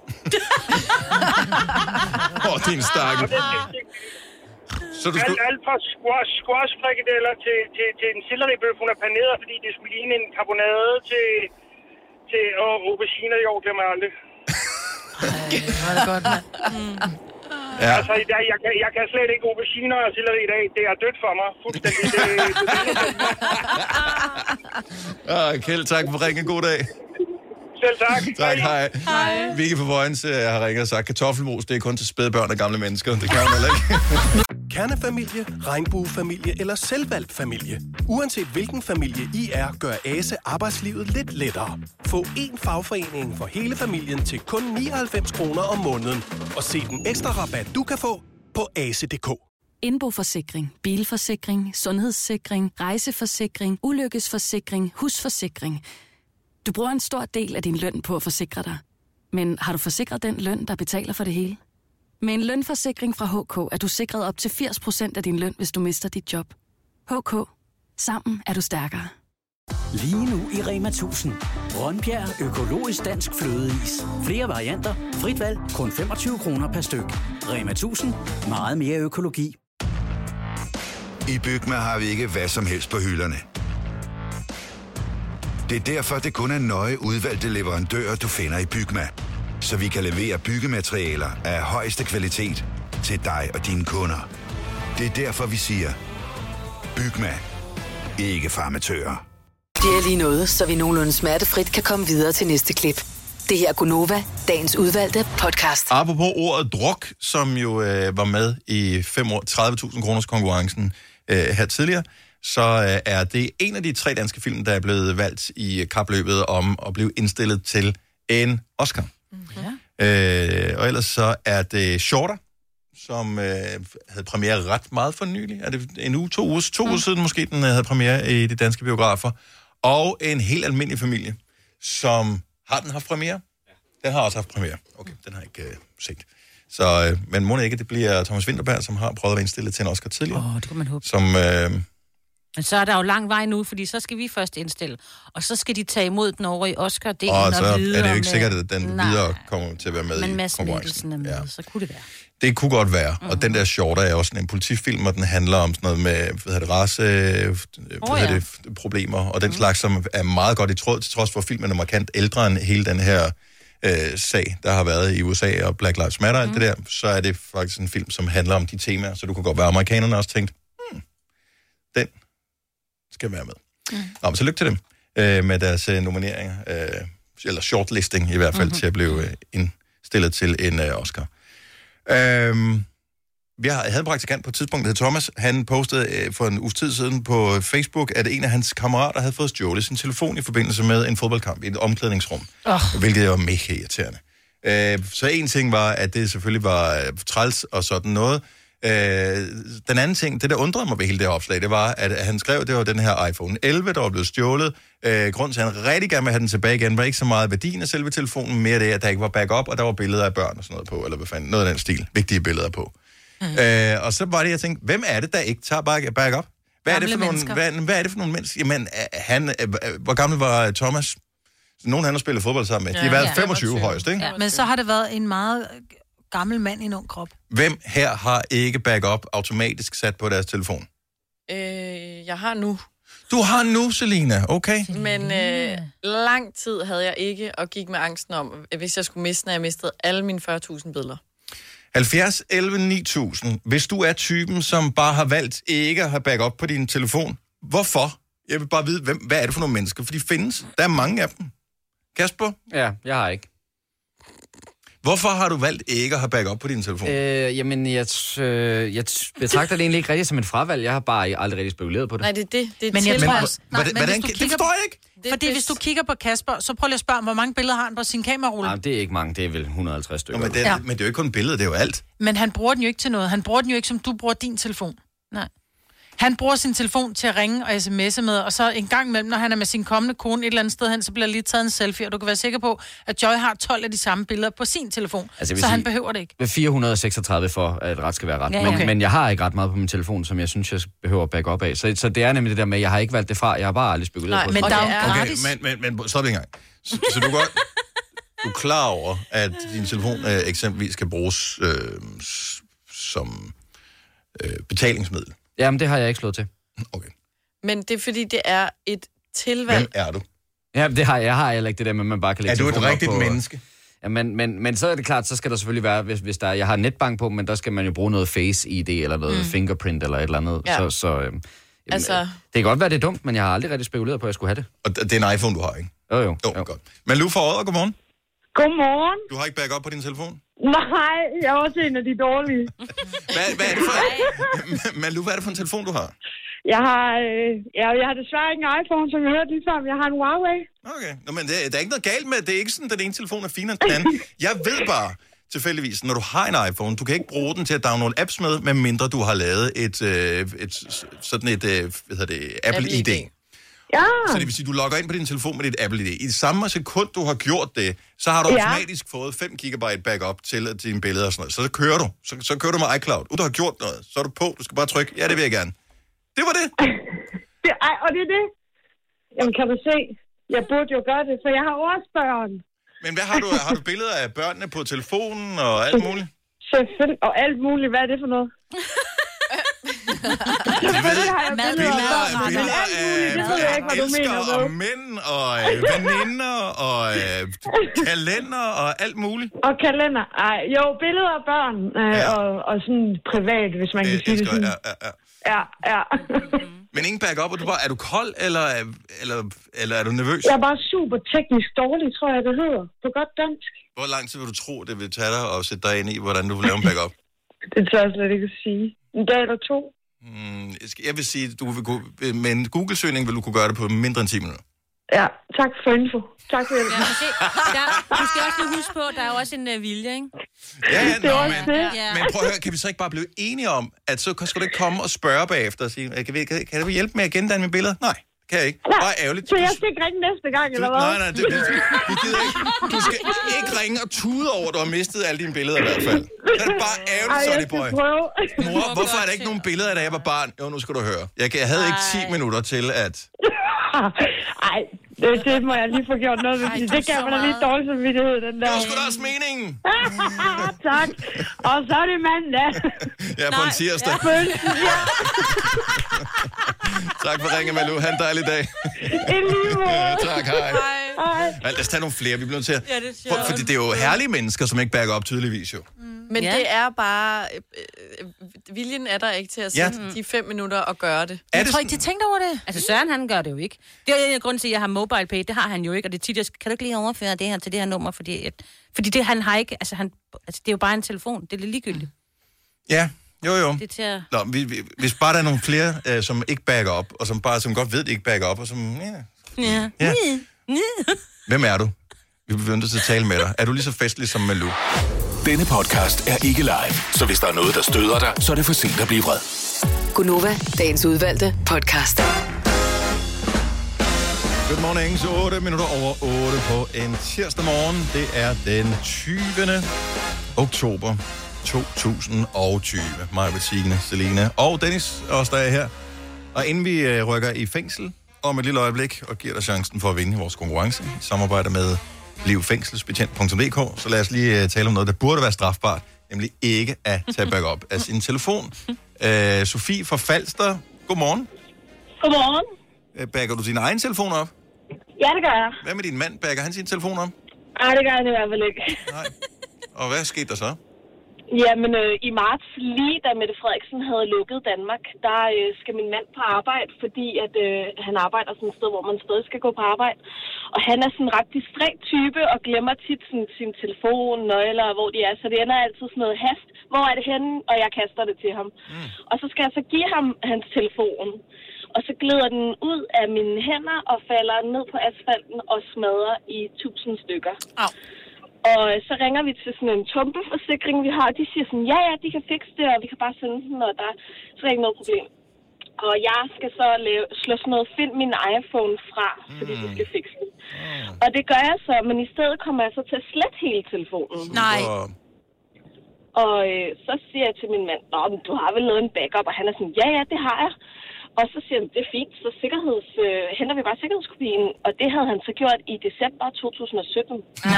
Din stakke. Så du skulle... Alt fra squash-frikadeller til en selleribøf, hun er paneret, fordi det skulle ligne en karbonade til auberginer i år, glemmer jeg aldrig. Var det godt, mand. Ja. Altså, jeg kan slet ikke auberginer og selleri i dag. Det er dødt for mig. Fuldstændig. Kjeld, tak for ringen. God dag. Selv tak. Tak, hej. Vicky fra Vojens har ringet og sagt, kartoffelmos, det er kun til spædbørn og gamle mennesker. Det kan man heller ikke. Kernefamilie, regnbuefamilie eller selvvalgt familie. Uanset hvilken familie I er, gør ASE arbejdslivet lidt lettere. Få én fagforening for hele familien til kun 99 kroner om måneden. Og se den ekstra rabat, du kan få på ase.dk. Indboforsikring, bilforsikring, sundhedssikring, rejseforsikring, ulykkesforsikring, husforsikring. Du bruger en stor del af din løn på at forsikre dig. Men har du forsikret den løn, der betaler for det hele? Med en lønforsikring fra HK er du sikret op til 80% af din løn, hvis du mister dit job. HK. Sammen er du stærkere. Lige nu i Rema 1000. Rønbjerg økologisk dansk flødeis. Flere varianter, frit valg, kun 25 kroner per styk. Rema 1000. Meget mere økologi. I Bygma har vi ikke hvad som helst på hylderne. Det er derfor, det kun er nøje udvalgte leverandører, du finder i Bygma. Så vi kan levere byggematerialer af højeste kvalitet til dig og dine kunder. Det er derfor, vi siger, Bygma. Ikke farmatører. Det er lige noget, så vi nogenlunde smertefrit kan komme videre til næste klip. Det her er Gunova, dagens udvalgte podcast. Apropos ordet druk, som jo var med i 5 år, 30.000 kroners konkurrencen her tidligere, så er det en af de 3 danske film, der er blevet valgt i kapløbet om at blive indstillet til en Oscar. Og ellers så er det Shorter, som havde premiere ret meget for nylig. Er det en uge, 2 uger siden måske, den havde premiere i de danske biografer. Og En helt almindelig familie, som har den haft premiere? Den har også haft premiere. Okay, den har jeg ikke set. Så, men må ikke, det bliver Thomas Vinterberg, som har prøvet at være indstillet til en Oscar tidligere. Det kunne man håbe. Som... Men så er der jo lang vej nu, fordi så skal vi først indstille. Og så skal de tage imod den over i Oscar-delen og så videre er det jo ikke sikkert, at den nej, videre kommer til at være med men i Mads konkurrencen. Men er med, så kunne det være. Det kunne godt være. Og den der Shorter er også en politifilm, og den handler om sådan noget med raceproblemer og den slags, som er meget godt i tråd, til trods for filmen er markant ældre end hele den her sag, der har været i USA og Black Lives Matter og alt det der. Så er det faktisk en film, som handler om de temaer, så du kan godt være, amerikanerne også tænkt, den skal være med. Nå, men så lykke til dem med deres nomineringer, eller shortlisting i hvert fald, til at blive indstillet til en Oscar. Jeg havde en praktikant på et tidspunkt, der hed Thomas. Han postede for en uges tid siden på Facebook, at en af hans kammerater havde fået stjålet sin telefon i forbindelse med en fodboldkamp i et omklædningsrum, hvilket var mega irriterende. Så en ting var, at det selvfølgelig var træls og sådan noget, Den anden ting, det der undrede mig ved hele det her opslag, det var, at han skrev, det var den her iPhone 11, der var blevet stjålet. Grunden til, at han rigtig gerne vil have den tilbage igen, var ikke så meget værdien af selve telefonen, mere det, at der ikke var backup, og der var billeder af børn og sådan noget på, eller hvad fanden, noget af den stil, vigtige billeder på. Og så var det, jeg tænkte, hvem er det, der ikke tager backup? Hvad er det for nogle mennesker? Jamen, hvor gammel var Thomas? Nogen han har spillet fodbold sammen med. De har været 25 højst, ikke? Ja, men så har det været en meget gammel mand i en ung krop. Hvem her har ikke backup automatisk sat på deres telefon? Jeg har nu. Du har nu, Selina. Okay. Men lang tid havde jeg ikke, og gik med angsten om, hvis jeg skulle miste, når jeg mistede alle mine 40.000 billeder. 70, 11, 9000. Hvis du er typen, som bare har valgt ikke at have backup på din telefon, hvorfor? Jeg vil bare vide, hvad er det for nogle mennesker? For de findes. Der er mange af dem. Kasper? Ja, jeg har ikke. Hvorfor har du valgt ikke at have backup på din telefon? Jamen, jeg betragter det egentlig ikke rigtig som et fravalg. Jeg har bare aldrig rigtig spekuleret på det. Nej, det er det. Det er men jeg tror også... Det forstår jeg ikke. Fordi hvis du kigger på Kasper, så prøv lige at spørge, hvor mange billeder har han på sin kamerarulle? Nej, det er ikke mange. Det er vel 150 stykker. Men det er jo ikke kun billeder, det er jo alt. Men han bruger den jo ikke til noget. Han bruger den jo ikke, som du bruger din telefon. Nej. Han bruger sin telefon til at ringe og sms'e med, og så en gang imellem, når han er med sin kommende kone et eller andet sted hen, så bliver lige taget en selfie, og du kan være sikker på, at Joy har 12 af de samme billeder på sin telefon, altså, så han behøver det ikke. 436 for, at ret skal være ret. Ja, okay. Men jeg har ikke ret meget på min telefon, som jeg synes, jeg behøver backup af. Så det er nemlig det der med, jeg har ikke valgt det fra, jeg har bare aldrig spekuleret på det. Men der er okay, men stop en gang. Så du er klar over, at din telefon eksempelvis kan bruges som betalingsmiddel? Jamen, det har jeg ikke slået til. Okay. Men det er fordi, det er et tilvalg. Hvem er du? Ja, det har jeg heller ikke det der med, at man bare kan lægge telefonen op. Er du et rigtigt menneske? Ja, men så er det klart, så skal der selvfølgelig være, hvis der jeg har netbank på, men der skal man jo bruge noget Face-ID eller noget fingerprint eller et eller andet. Ja. Altså... Det kan godt være, det er dumt, men jeg har aldrig rigtig spekuleret på, at jeg skulle have det. Og det er en iPhone, du har, ikke? Jo. Godt. Men Lu fra Odder, godmorgen. Godmorgen. Du har ikke backup på din telefon? Nej, jeg er også en af de dårlige. Hvad er det for? Men Lu, hvad er det for en telefon, du har? Jeg har desværre ikke en iPhone, som jeg hørte lige før. Jeg har en Huawei. Okay. Nå, men der er ikke noget galt med det. Det er ikke sådan, at den ene telefon er finere end den anden. Jeg ved bare tilfældigvis, når du har en iPhone, du kan ikke bruge den til at downloade apps med mindre du har lavet et Apple ID. Ja. Så det vil sige, du logger ind på din telefon med dit Apple ID. I samme sekund, du har gjort det, så har du automatisk fået 5 GB backup til dine billeder og sådan noget. Så kører du. Så kører du med iCloud. Du har gjort noget. Så er du på. Du skal bare trykke, ja, det vil jeg gerne. Det var det. Og det er det. Jamen, kan du se? Jeg burde jo gøre det, for jeg har også børn. Men hvad har du? Har du billeder af børnene på telefonen og alt muligt? Selvfølgelig. Og alt muligt. Hvad er det for noget? Billeder af elsker og mænd og veninder og kalender og alt muligt. Og kalender. Jo, billeder af børn og sådan privat, hvis man kan sige det sådan. Ja. Men ingen backup, og er du kold, eller er du nervøs? Jeg er bare super teknisk dårlig, tror jeg, det hedder. På godt dansk. Hvor lang tid vil du tro, det vil tage dig at sætte dig ind i, hvordan du vil lave en backup? Det tør jeg slet ikke at sige. En dag eller 2. Jeg vil sige, med en Google-søgning vil du kunne gøre det på mindre end 10 minutter. Ja, tak for info. Tak for hjælpen. Du skal også lige huske på, der er jo også en vilje, ikke? Men prøv at høre, kan vi så ikke bare blive enige om, at så skal du ikke komme og spørge bagefter og sige, kan du hjælpe med at gendanne mine billeder? Nej, kan jeg ikke. Bare ærgerligt. Så jeg skal ikke ringe næste gang, eller hvad? Nej, vi gider ikke. Du skal ikke ringe og tude over, at du har mistet alle dine billeder i hvert fald. Så er det bare ærgerligt, Sonny Boy. Mor, hvorfor er der ikke nogen billeder af, da jeg var barn? Jo, nu skal du høre. Jeg havde ikke 10 minutter til at... Ej, det må jeg lige få gjort noget ved, fordi det gav mig da lige dårlig samvittighed, den der. Det var sgu da også meningen. Tak. Og så er det mandag. Ja, på en tirsdag. Tak for ringen, Malou. Ha' en dejlig dag. I lige måde. Tak, hej. Lad os tage nogle flere, vi bliver nødt til at... Fordi det er jo herlige mennesker, som ikke backer op tydeligvis jo. Men det er bare... viljen er der ikke til at sætte de 5 minutter og gøre det. Jeg tror ikke, de tænkte over det. Altså Søren, han gør det jo ikke. Det er en grund til, at jeg har MobilePay. Det har han jo ikke, og det er tit, kan du ikke lige overføre det her til det her nummer? Fordi det, han har ikke... Altså, det er jo bare en telefon. Det er lidt ligegyldigt. Ja, jo. Det er til at... Nå, hvis bare der er nogle flere, som ikke backer op, og som godt ved, at de ikke backer op, og som... Ja. Hvem er du? Vi bliver nødt til at tale med dig. Er du lige så festlig som Malou? Denne podcast er ikke live, så hvis der er noget, der støder dig, så er det for sent at blive vred. Gunova, dagens udvalgte podcast. Good morning, så 8 minutter over 8 på en tirsdag morgen. Det er den 20. oktober 2020. Mig, Bettine, Selina og Dennis, også der er her. Og inden vi rykker i fængsel om et lille øjeblik og giver dig chancen for at vinde vores konkurrence i samarbejde med livfængselsbetjent.dk, så lad os lige tale om noget, der burde være strafbart, nemlig ikke at tage backup af sin telefon. Sofie fra Falster, godmorgen. Godmorgen. Backer du din egen telefon op? Ja, det gør jeg. Hvad med din mand? Backer han sin telefon op? Nej, det gør han i hvert fald ikke. Nej. Og hvad skete der så? Jamen, i marts, lige da Mette Frederiksen havde lukket Danmark, der skal min mand på arbejde, fordi at han arbejder sådan et sted, hvor man stadig skal gå på arbejde. Og han er sådan en ret distræt type og glemmer tit sådan, sin telefon, nøgler, hvor de er. Så det ender altid sådan noget hast. Hvor er det henne? Og jeg kaster det til ham. Og så skal jeg så give ham hans telefon. Og så glider den ud af mine hænder og falder ned på asfalten og smadrer i 1000 stykker. Au. Og så ringer vi til sådan en tumpeforsikring, vi har. De siger sådan, ja, de kan fikse det, og vi kan bare sende den, og der er ikke noget problem. Og jeg skal så slå sådan noget, find min iPhone fra, fordi vi skal fikse den. Og det gør jeg så, men i stedet kommer jeg så til at slette hele telefonen. Nej. Og så siger jeg til min mand, nå, men du har vel lavet en backup, og han er sådan, ja, det har jeg. Og så siger han, det er fint, så henter vi bare sikkerhedskopien. Og det havde han så gjort i december 2017.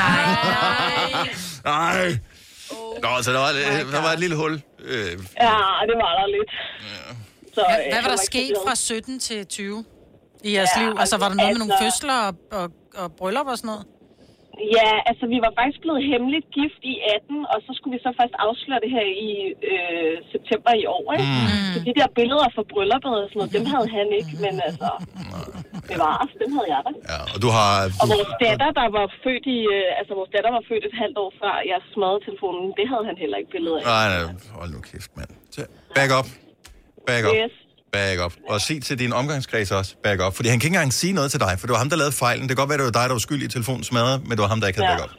Nej. Nå, så der var et lille hul. Ja, det var der lidt. Ja. Så, hvad var der sket fra 17 til 20 i jeres liv? Altså, var der noget med nogle fødsler og bryllup og sådan noget? Ja, altså vi var faktisk blevet hemmeligt gift i 18, og så skulle vi så først afsløre det her i september i år, ikke? Så de der billeder fra brylluppet og sådan noget, dem havde han ikke, men altså, det var os, dem havde jeg da. Ja, og du har... Og vores datter, der var født vores datter var født et halvt år før jeg smadrede telefonen, det havde han heller ikke billeder af. Nej, hold nu kæft, mand. Back up. Yes. Back up. Og sig til din omgangskreds også, back up. Fordi han kan ikke engang sige noget til dig, for det var ham, der lavede fejlen. Det kan godt være, det var dig, der var skyld i telefonen smadret, men det var ham, der ikke havde back up.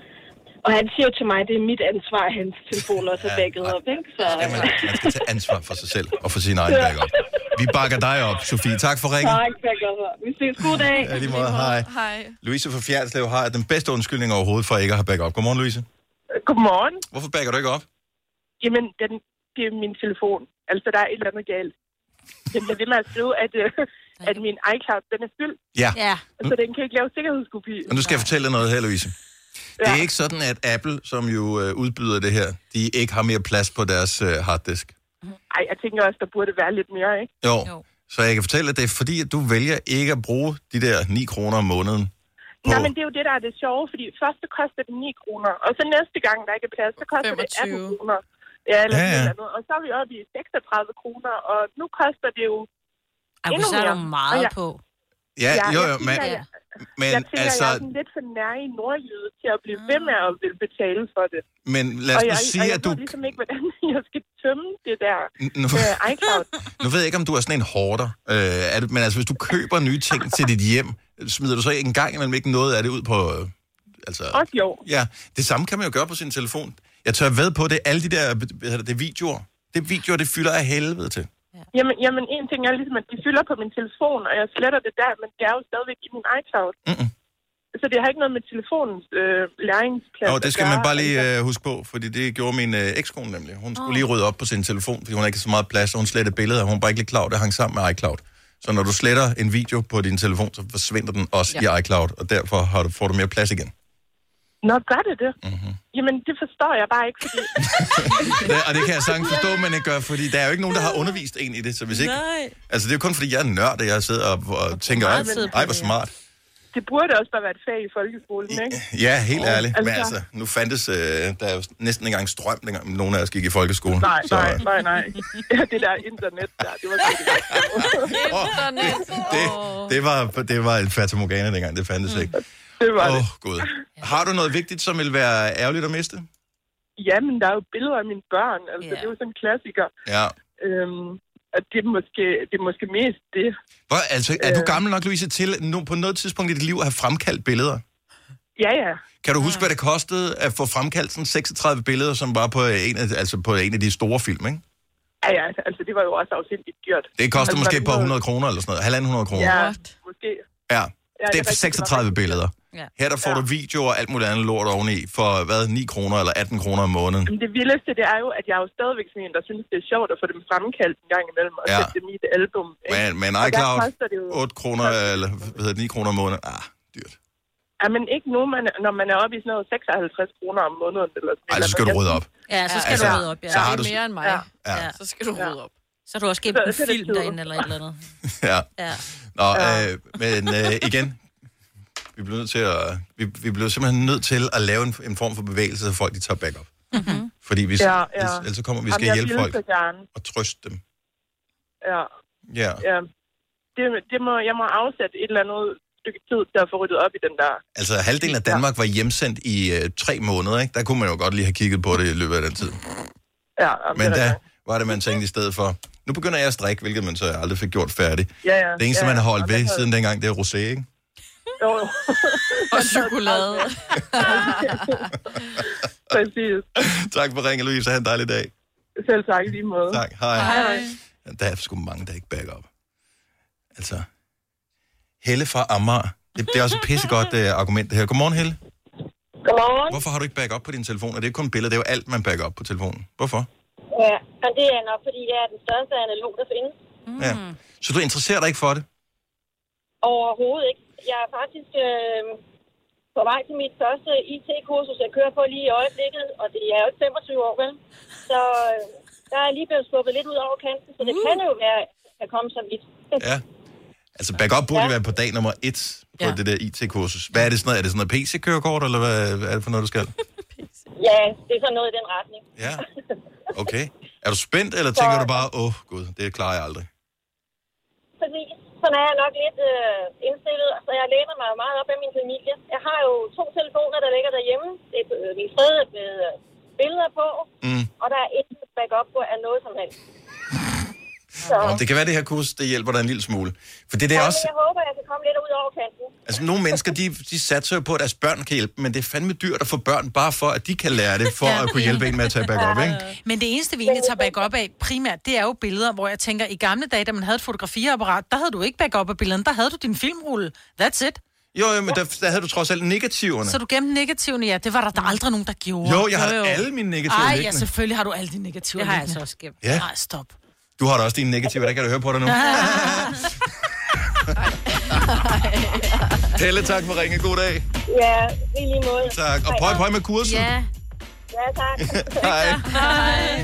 Og han siger jo til mig, det er mit ansvar, at hans telefon også er backet op, ikke? Så... Jamen, man skal tage ansvar for sig selv og for sin egen backup. Vi bakker dig op, Sofie. Tak for ringen. Tak, vi ses. God dag. Ja, lige måde. Hej. Louise fra Fjerdslev har den bedste undskyldning overhovedet for ikke at have backup. Godmorgen, Louise. Godmorgen. Hvorfor backer du ikke op? Jamen, det er min telefon. Altså, der er et eller andet galt. Den bliver ved med at skrive, at min iCloud, den er fyldt. Ja. Så den kan ikke lave sikkerhedskopi. Og nu skal jeg fortælle dig noget her, Louise. Det er ikke sådan, at Apple, som jo udbyder det her, de ikke har mere plads på deres harddisk. Ej, jeg tænker også, der burde være lidt mere, ikke? Jo. Så jeg kan fortælle, at det er fordi, at du vælger ikke at bruge de der 9 kroner om måneden. Nej, men det er jo det, der er det sjove, fordi først så koster det 9 kroner, og så næste gang, der ikke er plads, så koster 25. Det 18 kroner. Ja, eller andet. Og så er vi oppe i 36 kroner, og nu koster det jo endnu mere. Så er der meget på. Ja, jo, men jeg tænker, altså... jeg er sådan lidt for nær i nordjyde til at blive ved med at vil betale for det. Men lad os nu sige, at du... Og jeg ved ligesom ikke, hvordan jeg skal tømme det der iCloud. Nu ved jeg ikke, om du er sådan en hoarder. Men altså, hvis du køber nye ting til dit hjem, smider du så ikke en gang imellem ikke noget af det ud på... Også jo. Ja, det samme kan man jo gøre på sin telefon. Jeg tør ved på det. Alle de der videoer. Det fylder af helvede til. Jamen, en ting er ligesom, at de fylder på min telefon, og jeg sletter det der, men det er jo stadigvæk i min iCloud. Så det har ikke noget med telefonens læringsplads. Jo, det skal man bare lige huske på, fordi det gjorde min ekskone nemlig. Hun skulle lige rydde op på sin telefon, fordi hun har ikke så meget plads, og hun slettede billeder, og hun var bare ikke lige klar, det hang sammen med iCloud. Så når du sletter en video på din telefon, så forsvinder den også i iCloud, og derfor får du mere plads igen. Nå, gør det? Jamen, det forstår jeg bare ikke, fordi... Og det kan jeg sagtens forstå, man ikke gør, fordi der er jo ikke nogen, der har undervist en i det, så hvis ikke... Altså, det er jo kun fordi, jeg er nørd, og jeg sidder og tænker, ej, hvor smart. Det burde også bare være et fag i folkeskolen, ikke? Ja, helt ærligt. Men altså, nu fandtes der er jo næsten ikke engang strøm, dengang nogen af os gik i folkeskolen. Nej. Ja, det der internet der, det var internet. Det var et fatamorgana dengang, det fandtes ikke. Det var det. Gud. Har du noget vigtigt, som vil være ærgerligt at miste? Jamen, der er jo billeder af mine børn. Altså, det er jo sådan en klassiker. Ja. Og det er måske mest det. Altså, er du gammel nok, Louise, til på noget tidspunkt i dit liv at have fremkaldt billeder? Ja. Kan du huske, hvad det kostede at få fremkaldt sådan 36 billeder, som var på en af de store film, ikke? Ja, altså det var jo også afsindigt dyrt. Det koster måske et par 100 kroner eller sådan noget. 1.500 kroner. Ja, måske. Ja, det er 36 billeder. Ja. Her der får du videoer og alt muligt andet lort oveni for, 9 kroner eller 18 kroner om måneden. Men det vildeste, det er jo, at jeg er jo stadigvæk sådan en, der synes, det er sjovt at få dem fremkaldt en gang imellem og sætte dem i et album. Ikke? Men iCloud, 8 kroner eller 9 kroner om måneden. Dyrt. Ja, men ikke nu, når man er oppe i sådan noget 56 kroner om måneden. Eller sådan. Ej, så skal du rydde op. Ja, så skal du rydde op. Ja. Så har du mere end mig. Ja. Så skal du rydde op. Så har du også gemt en film derinde eller et eller andet. Ja. Nå, men igen, vi bliver simpelthen nødt til at lave en form for bevægelse, så folk de tager backup. Mm-hmm. Fordi ellers så kommer vi skal hjælpe folk og trøste dem. Ja. Jeg må afsætte et eller andet stykke tid til at få ryddet op i den der. Altså halvdelen af Danmark var hjemsendt i 3 måneder, ikke? Der kunne man jo godt lige have kigget på det i løbet af den tid. Ja, men der var det, man tænkte i stedet for. Nu begynder jeg at strikke, hvilket man så aldrig fik gjort færdigt. Ja. Det eneste, man har holdt ved siden dengang, det er rosé, ikke? Jo. Og chokolade. Præcis. Tak for ringen, Louise. Ha' en dejlig dag. Selv tak, i lige måde. Tak. Hej. Der er sgu mange, der ikke backer op. Altså, Helle fra Amager. Det er også et pissegodt argument, det her. Godmorgen, Helle. Godmorgen. Hvorfor har du ikke back up på din telefon? Og det er kun billeder, det er jo alt, man backer op på telefonen. Hvorfor? Ja, og det er nok, fordi det er den største analog, der findes. Ja. Så du interesserer dig ikke for det? Overhovedet ikke. Jeg er faktisk på vej til mit første IT-kursus, jeg kører på lige i øjeblikket, og det er jo ikke 25 år, vel? Så der er lige blevet skubbet lidt ud over kanten, så det kan jo være at komme så vidt. Ja. Altså backup burde være på dag nummer 1 på det der IT-kursus. Hvad er det sådan noget? Er det sådan noget PC-kørekort, eller hvad er det for noget, du skal? Ja, det er sådan noget i den retning. Ja, okay. Er du spændt, eller tænker du bare, gud, det klarer jeg aldrig? Fordi sådan er jeg nok lidt indstillet, så jeg læner mig meget op af min familie. Jeg har jo 2 telefoner, der ligger derhjemme. Det er min tredje med billeder på, og der er et backup på af noget som helst. Det kan være, det her kurs, det hjælper dig en lille smule. For det er også... Jeg håber, jeg kan komme lidt ud over kanten. Altså, nogle mennesker, de satser jo på, at deres børn kan hjælpe, men det er fandme dyrt at få børn, bare for, at de kan lære det, for at kunne hjælpe en med at tage backup, ikke? Men det eneste, vi egentlig tager backup af primært, det er jo billeder, hvor jeg tænker, i gamle dage, da man havde et fotografiapparat, der havde du ikke backup af billederne, der havde du din filmrulle. That's it. Jo, men der havde du trods alt negativerne. Så du gemte negativerne, ja. Det var der aldrig nogen, der gjorde. Jo, jeg havde alle mine negativer liggende. Ja, selvfølgelig har du alle dine negativer liggende. Det har jeg så også gemt. Ja. Nej, stop. Du har da også dine negativer, der kan du høre på dig nu. Helle, tak for ringe. God dag. Ja, i lige måde. Tak. Og pøj med kurset. Ja, tak. Hej.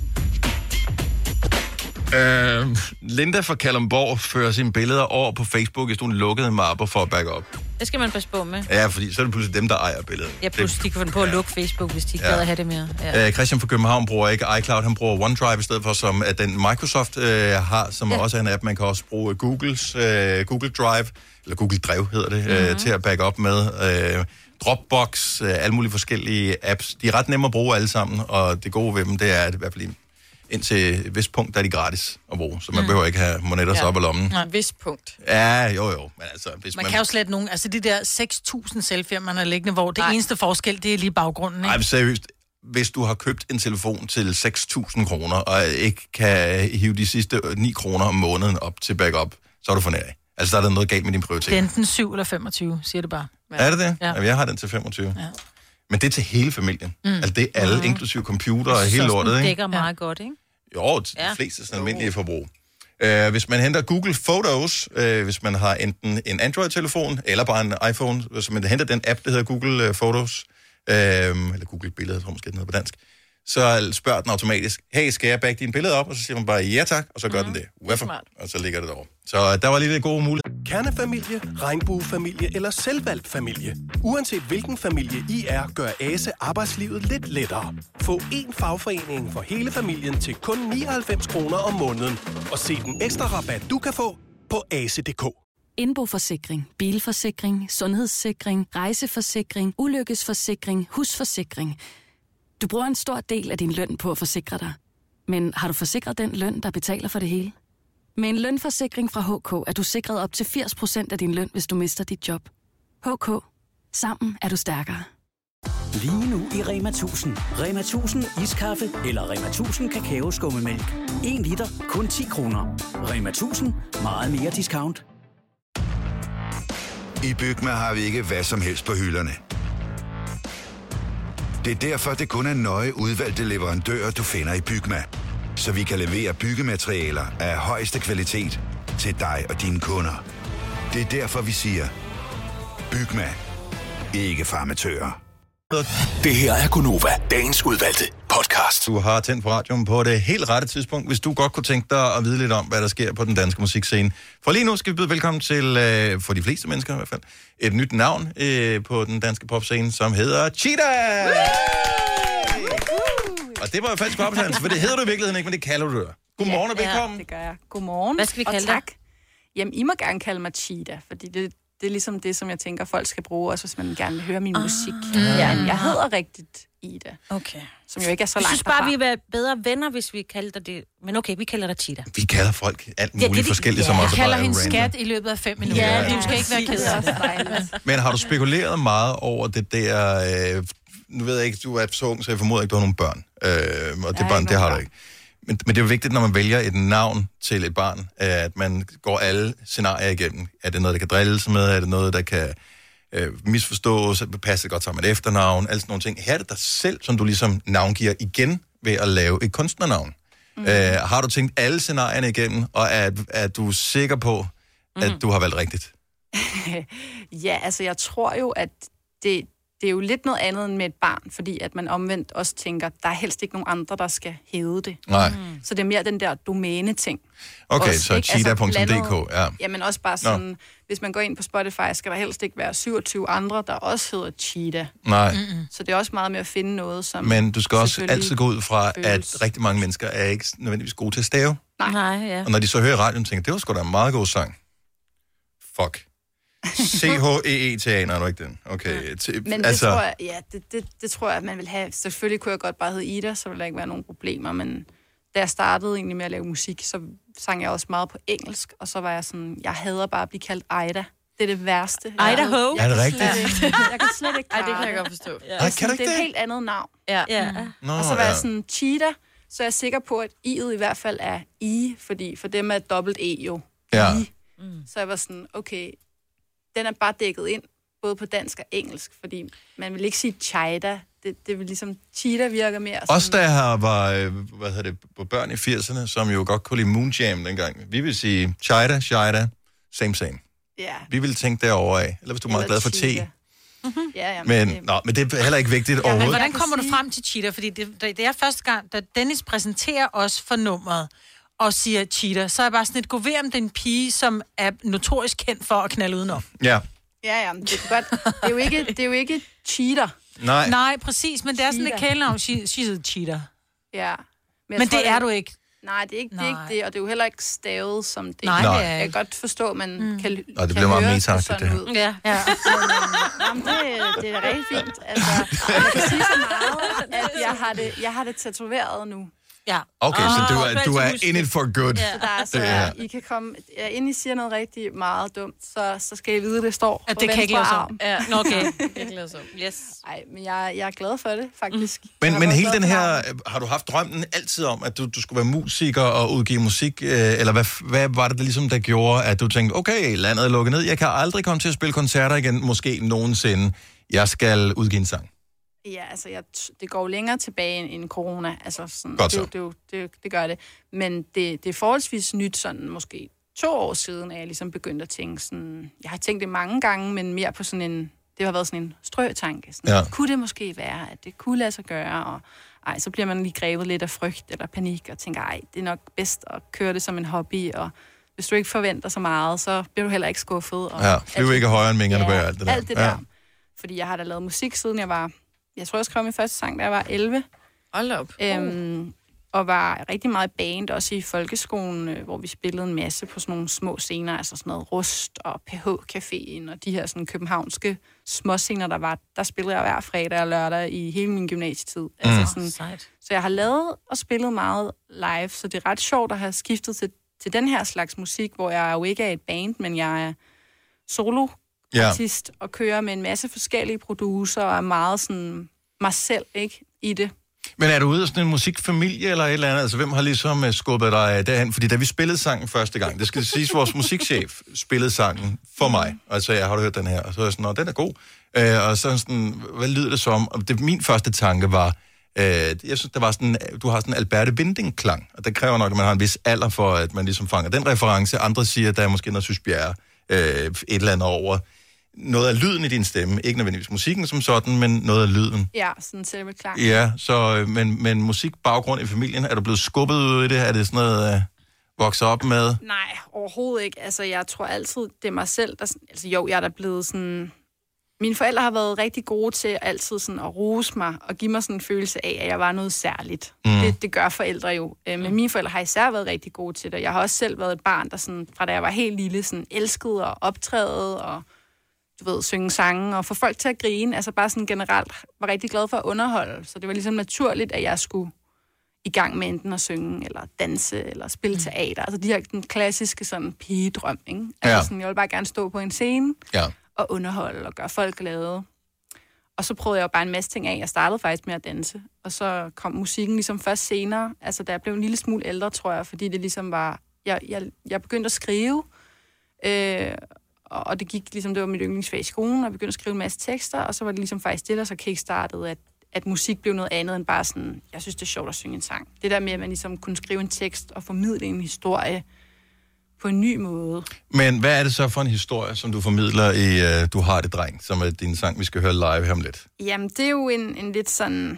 Linda fra Kalundborg fører sine billeder over på Facebook i sådan nogle lukkede mapper for at backe op. Det skal man passe på med. Ja, fordi så er det pludselig dem, der ejer billedet. Ja, pludselig de kan finde på at lukke Facebook, hvis de ikke gider at have det mere. Ja. Christian fra København bruger ikke iCloud, han bruger OneDrive i stedet for, som at den Microsoft har, som også er en app. Man kan også bruge Google Drive, eller Google Drive hedder det, til at backe op med. Dropbox, alle mulige forskellige apps. De er ret nemme at bruge alle sammen, og det gode ved dem, det er, at i hvert fald indtil et vist punkt, der er de gratis at bruge, så man behøver ikke have monetter op i lommen. Nej, vist punkt. Ja, jo. Men altså, hvis man kan jo slet nogle, altså de der 6.000 selfies, man har liggende, hvor det eneste forskel, det er lige baggrunden, ikke? Nej, seriøst. Hvis du har købt en telefon til 6.000 kroner, og ikke kan hive de sidste 9 kroner om måneden op til backup, så er du for nær. Altså, der er noget galt med din prioritet. Det er enten 7 eller 25, siger det bare. Ja. Er det det? Ja. Jeg har den til 25. Ja. Men det er til hele familien. Altså, det er alle, inklusive computer og hele lortet, ikke? Det dækker meget godt, ikke? Jo, til de fleste sådan almindelige forbrug. Hvis man henter Google Photos, hvis man har enten en Android-telefon eller bare en iPhone, så man henter den app, der hedder Google Photos, eller Google Billeder, tror jeg måske, den hedder på dansk, så spørger den automatisk, hey, skal jeg backe dine billeder op? Og så siger man bare, ja tak, og så gør den det. Hvorfor? Og så ligger det derovre. Så der var lige lidt gode muligheder. Kernefamilie, regnbuefamilie eller selvvalgt familie. Uanset hvilken familie I er, gør ASE arbejdslivet lidt lettere. Få én fagforening for hele familien til kun 99 kroner om måneden. Og se den ekstra rabat, du kan få på ase.dk. Indboforsikring, bilforsikring, sundhedssikring, rejseforsikring, ulykkesforsikring, husforsikring. Du bruger en stor del af din løn på at forsikre dig. Men har du forsikret den løn, der betaler for det hele? Med en lønforsikring fra HK er du sikret op til 80% af din løn, hvis du mister dit job. HK. Sammen er du stærkere. Lige nu i Rema 1000. Rema 1000 iskaffe eller Rema 1000 kakaoskummemælk. 1 liter, kun 10 kroner. Rema 1000, meget mere discount. I Bygma har vi ikke hvad som helst på hylderne. Det er derfor, det kun er nøje udvalgte leverandører, du finder i Bygma. Så vi kan levere byggematerialer af højeste kvalitet til dig og dine kunder. Det er derfor, vi siger, Bygma. Ikke farmatører. Det her er Gonova, dagens udvalgte podcast. Du har tændt på radioen på det helt rette tidspunkt, hvis du godt kunne tænke dig at vide lidt om, hvad der sker på den danske musikscene. For lige nu skal vi byde velkommen til, for de fleste mennesker i hvert fald, et nyt navn på den danske popscene, som hedder Cheetah! Og det var jo faktisk opsendelse, for det hedder du i virkeligheden ikke, men det kalder du. Godmorgen og velkommen. Ja, det gør jeg. Godmorgen. Hvad skal vi kalde dig? Jamen, I må gerne kalde mig Cheetah, fordi det er ligesom det, som jeg tænker, folk skal bruge, også hvis man gerne vil høre min musik. Ja, jeg hedder rigtigt Ida. Okay. Som jo ikke er så langt Jeg synes bare, vi vil være bedre venner, hvis vi kalder det. Men okay, vi kalder dig Cheetah. Vi kalder folk alt muligt forskelligt, som også bare er random. Vi kalder hende skat i løbet af 5 minutter. Ja, du skal ikke være ked af det. Men har du spekuleret meget over det der... nu ved jeg ikke, du er så ung, så jeg formoder ikke, du har nogle børn. Og det barn, det har du ikke. Men det er jo vigtigt, når man vælger et navn til et barn, at man går alle scenarier igennem. Er det noget, der kan drilles med? Er det noget, der kan misforstås? Passer det godt sammen med et efternavn? Alle sådan nogle ting. Her er det dig selv, som du ligesom navngiver igen ved at lave et kunstnernavn. Har du tænkt alle scenarierne igennem, og er du sikker på, at du har valgt rigtigt? Ja, altså jeg tror jo, at det er jo lidt noget andet end med et barn, fordi at man omvendt også tænker, der er helst ikke nogen andre, der skal hæve det. Nej. Så det er mere den der domæne-ting. Okay, også, så cheetah.dk, ja. Jamen også bare sådan, hvis man går ind på Spotify, skal der helst ikke være 27 andre, der også hedder Cheetah. Nej. Så det er også meget med at finde noget, som... Men du skal også altid gå ud fra, at rigtig mange mennesker er ikke nødvendigvis gode til at stave. Nej, ja. Og når de så hører radioen, tænker det var sgu da en meget god sang. Fuck. C-H-E-E-T-A, når du ikke den. Okay. Men det tror jeg, det tror jeg, at man vil have. Selvfølgelig kunne jeg godt bare hedde Ida, så ville der ikke være nogen problemer, men da jeg startede egentlig med at lave musik, så sang jeg også meget på engelsk, og så var jeg sådan, jeg hader bare at blive kaldt Ida. Det er det værste. Idaho? Er det rigtigt? Jeg kan slet ikke klare det kan jeg godt forstå. Ja. Kan du ikke det? Er et helt andet navn. Ja. Og så var jeg sådan, Cheetah, så er jeg sikker på, at I'et i hvert fald er I, fordi for dem er dobbelt E jo. Ja. I. Så jeg var sådan, okay, den er bare dækket ind, både på dansk og engelsk, fordi man vil ikke sige Cheetah. Det vil ligesom, Cheetah virker mere sådan... Også der her var, på børn i 80'erne, som jo godt kunne lide Moonjam dengang. Vi vil sige Cheetah, same. Ja. Vi vil tænke derovre af. Eller hvis du er meget glad for te. Ja, men det er heller ikke vigtigt overhovedet. Men hvordan kommer du frem til Cheetah? Fordi det er første gang, da Dennis præsenterer os for nummeret, og siger Cheetah, så er jeg bare sådan et, gå ved om den pige, som er notorisk kendt for at knalde udenom. Ja. Ja, det er godt. Det er jo ikke cheater. Nej, præcis, men det er sådan et kælenavn, she's a cheater. Ja. Men det er du ikke. Nej, det er ikke det, og det er jo heller ikke stavet som det. Nej, det er jeg kan godt forstå, at man kan det bliver meget meta-agtigt, det her. ud. Ja. Men, det er da rigtig fint. Altså, jeg kan sige så meget, at jeg har det tatoveret nu. Ja. Okay, så du er in it for good. Ja. Så der, I kan komme, inden I siger noget rigtig meget dumt, så skal I vide, at det står at det kan ikke lade sig om. Ja. Okay. Yes. Ej, men jeg er glad for det, faktisk. Men hele den her, har du haft drømmen altid om, at du skulle være musiker og udgive musik, eller hvad var det ligesom, der gjorde, at du tænkte, okay, landet er lukket ned, jeg kan aldrig komme til at spille koncerter igen, måske nogensinde, jeg skal udgive en sang? Ja, altså det går jo længere tilbage end corona. Altså sådan, godt så. Det gør det. Men det er forholdsvis nyt, sådan måske 2 år siden, at jeg ligesom begyndte at tænke sådan... Jeg har tænkt det mange gange, men mere på sådan en... Det har været sådan en strøtanke. Sådan, kunne det måske være, at det kunne lade sig gøre? Og så bliver man lige grebet lidt af frygt eller panik, og tænker, det er nok bedst at køre det som en hobby, og hvis du ikke forventer så meget, så bliver du heller ikke skuffet. Og flyv ikke højere end vingerne bag alt det der. Alt det der. Fordi jeg har da lavet musik, siden jeg var... Jeg tror, jeg skrev min første sang, da jeg var 11. Hold op. Og var rigtig meget band, også i folkeskolen, hvor vi spillede en masse på sådan nogle små scener, altså sådan noget Rust og PH-caféen og de her sådan københavnske småscener, der var. Der spillede jeg hver fredag og lørdag i hele min gymnasietid. Altså sådan, så jeg har lavet og spillet meget live, så det er ret sjovt at have skiftet til den her slags musik, hvor jeg jo ikke er et band, men jeg er solo artist, og kører med en masse forskellige producer, og er meget sådan mig selv, ikke, i det. Men er du ude af sådan en musikfamilie eller et eller andet? Altså, hvem har ligesom skubbet dig derhen? Fordi da vi spillede sangen første gang, det skal siges, vores musikchef spillede sangen for mig. Og så har du hørt den her? Og så er jeg sådan, den er god. Og så sådan, hvad lyder det som? Og min første tanke var, jeg synes, der var sådan, du har sådan en Alberte Winding-klang. Og det kræver nok, at man har en vis alder for, at man ligesom fanger den reference. Andre siger, at der er måske noget Sys Bjerre et eller andet over. Noget af lyden i din stemme. Ikke nødvendigvis musikken som sådan, men noget af lyden. Ja, sådan selve klang. Ja, så, men musikbaggrund i familien, er du blevet skubbet ud i det? Er det sådan noget, vokset op med? Nej, overhovedet ikke. Altså, jeg tror altid, det er mig selv, der... Altså, jo, jeg er da blevet sådan... Mine forældre har været rigtig gode til altid sådan at rose mig og give mig sådan en følelse af, at jeg var noget særligt. Det gør forældre jo. Men mine forældre har især været rigtig gode til det. Jeg har også selv været et barn, der sådan, fra da jeg var helt lille, sådan elskede og optræde og synge sange og få folk til at grine. Altså bare sådan generelt var rigtig glad for at underholde. Så det var ligesom naturligt, at jeg skulle i gang med enten at synge, eller danse, eller spille teater. Altså de her den klassiske sådan pigedrøm, ikke? Altså sådan, jeg ville bare gerne stå på en scene og underholde og gøre folk glade. Og så prøvede jeg jo bare en masse ting af. Jeg startede faktisk med at danse, og så kom musikken ligesom først senere. Altså da jeg blev en lille smule ældre, tror jeg, fordi det ligesom var... Jeg begyndte at skrive, og det gik ligesom, det var mit yndlingsfag i skolen, og jeg begyndte at skrive en masse tekster, og så var det ligesom faktisk det, der så kickstartede, at musik blev noget andet end bare sådan, jeg synes, det er sjovt at synge en sang. Det der med, at man ligesom kunne skrive en tekst og formidle en historie på en ny måde. Men hvad er det så for en historie, som du formidler i Du har det, dreng, som er din sang, vi skal høre live her om lidt? Jamen, det er jo en lidt sådan,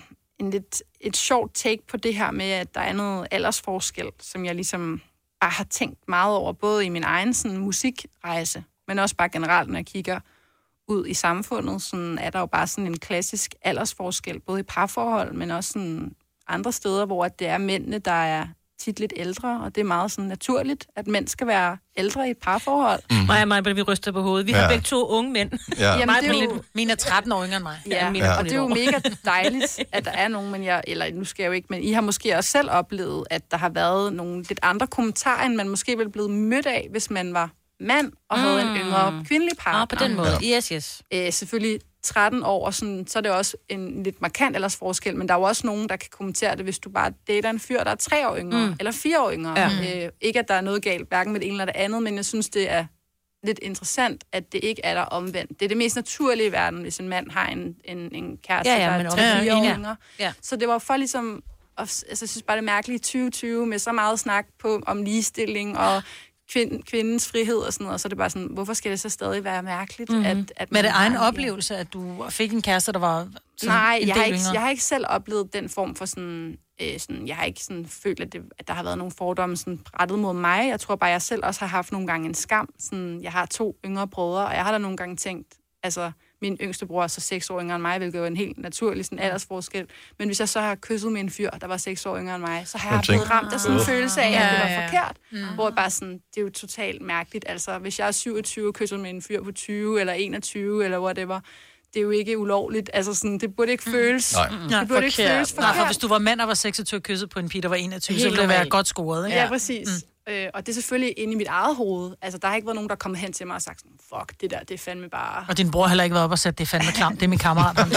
et sjovt take på det her med, at der er noget aldersforskel, som jeg ligesom bare har tænkt meget over, både i min egen sådan, musikrejse, men også bare generelt, når jeg kigger ud i samfundet, sådan er der jo bare sådan en klassisk aldersforskel, både i parforhold, men også sådan andre steder, hvor det er mændene, der er tit lidt ældre, og det er meget sådan naturligt, at mænd skal være ældre i et parforhold. Mig, vi ryster på hovedet. Vi har begge to unge mænd. Ja. Jamen, det er jo... Mine er 13 år yngre end mig. Og det er jo mega dejligt, at der er nogen, nu skal jeg jo ikke, men I har måske også selv oplevet, at der har været nogle lidt andre kommentarer, end man måske ville blive mødt af, hvis man var mand og havde en yngre kvindelig partner. På den måde. Yes. Selvfølgelig 13 år, og sådan, så er det også en lidt markant aldersforskel, men der er jo også nogen, der kan kommentere det, hvis du bare dater en fyr, der er 3 år yngre, eller 4 år yngre. Ikke, at der er noget galt, hverken med det ene eller det andet, men jeg synes, det er lidt interessant, at det ikke er der omvendt. Det er det mest naturlige i verden, hvis en mand har en kæreste, der er 3-4 år yngre. Ja. Så det var for ligesom, altså, jeg synes bare, det er mærkeligt i 2020, med så meget snak om ligestilling og kvindens frihed og sådan noget, og så er det bare sådan, hvorfor skal det så stadig være mærkeligt? At men er det egen oplevelse, at du fik en kæreste, der var nej, jeg har ikke selv oplevet den form for sådan jeg har ikke sådan følt, at der har været nogle fordomme sådan rettet mod mig. Jeg tror bare, jeg selv også har haft nogle gange en skam. Sådan, jeg har 2 yngre brødre, og jeg har da nogle gange tænkt, altså min yngste bror er så 6 år yngre end mig, hvilket var en helt naturlig sådan aldersforskel. Men hvis jeg så har kysset med en fyr, der var 6 år yngre end mig, så har jeg blevet ramt af sådan en følelse af, at det var forkert. Hvor jeg bare sådan, det er jo totalt mærkeligt. Altså, hvis jeg er 27 og kysser med en fyr på 20 eller 21 eller whatever, det er jo ikke ulovligt. Altså sådan, det burde ikke føles. Det burde ikke føles forkert. Nej, for hvis du var mand og var 26 kysset på en pige, der var 21, så ville det være godt scoret, ikke? Ja, præcis. Og det er selvfølgelig inde i mit eget hoved. Altså, der har ikke været nogen, der er kommet hen til mig og sagt sådan, fuck, det der, det er fandme bare... Og din bror har heller ikke været op og sagt, det er fandme klamt, det er min kammerat. Det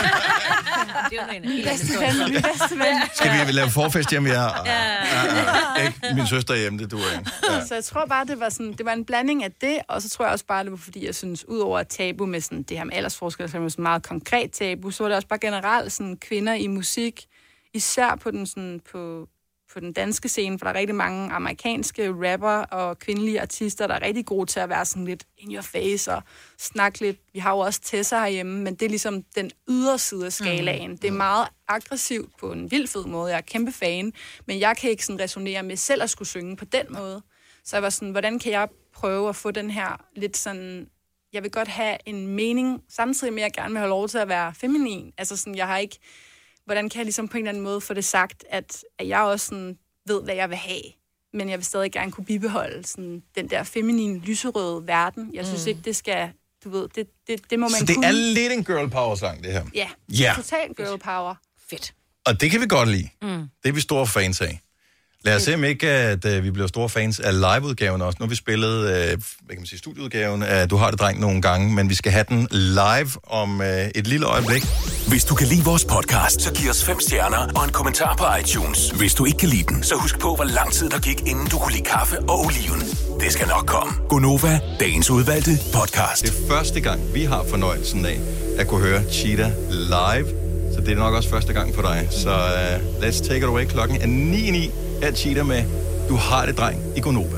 er jo en bedste ven. Skal vi lave forfest hjemme? Ikke min søster hjemme, det duer ikke. Ja. Så jeg tror bare, det var en blanding af det, og så tror jeg også bare, det var fordi, jeg synes, udover at tabu med sådan, det her med aldersforskel, som er sådan meget konkret tabu, så var det også bare generelt sådan, kvinder i musik, især på den sådan, på den danske scene, for der er rigtig mange amerikanske rapper og kvindelige artister, der er rigtig gode til at være sådan lidt in your face og snakke lidt. Vi har jo også Tessa herhjemme, men det er ligesom den yderside af skalaen. Det er meget aggressivt på en vild fed måde. Jeg er kæmpe fan, men jeg kan ikke sådan resonere med selv at skulle synge på den måde. Så jeg var sådan, hvordan kan jeg prøve at få den her lidt sådan... Jeg vil godt have en mening, samtidig med at jeg gerne vil have lov til at være feminin. Altså sådan, jeg har ikke... Hvordan kan jeg ligesom på en eller anden måde få det sagt, at jeg også sådan ved, hvad jeg vil have, men jeg vil stadig gerne kunne bibeholde sådan den der feminine, lyserøde verden. Jeg synes ikke, det skal, du ved, det må man så det kunne. Er lidt en girl power sang, det her? Ja, total girl power. Fedt. Og det kan vi godt lide. Det er vi store fans af. Lad os se om ikke, at vi bliver store fans af liveudgaven også. Nu har vi spillet, hvad kan man sige, studieudgaven af Du har det, dreng, nogle gange, men vi skal have den live om et lille øjeblik. Hvis du kan lide vores podcast, så giv os 5 stjerner og en kommentar på iTunes. Hvis du ikke kan lide den, så husk på, hvor lang tid der gik, inden du kunne lide kaffe og oliven. Det skal nok komme. Gonova, dagens udvalgte podcast. Det er første gang, vi har fornøjelsen af at kunne høre Cheetah live. Så det er nok også første gang for dig. Så let's take it away. Klokken er 9:09 af Cheetah med Du har det, dreng, i Gonova.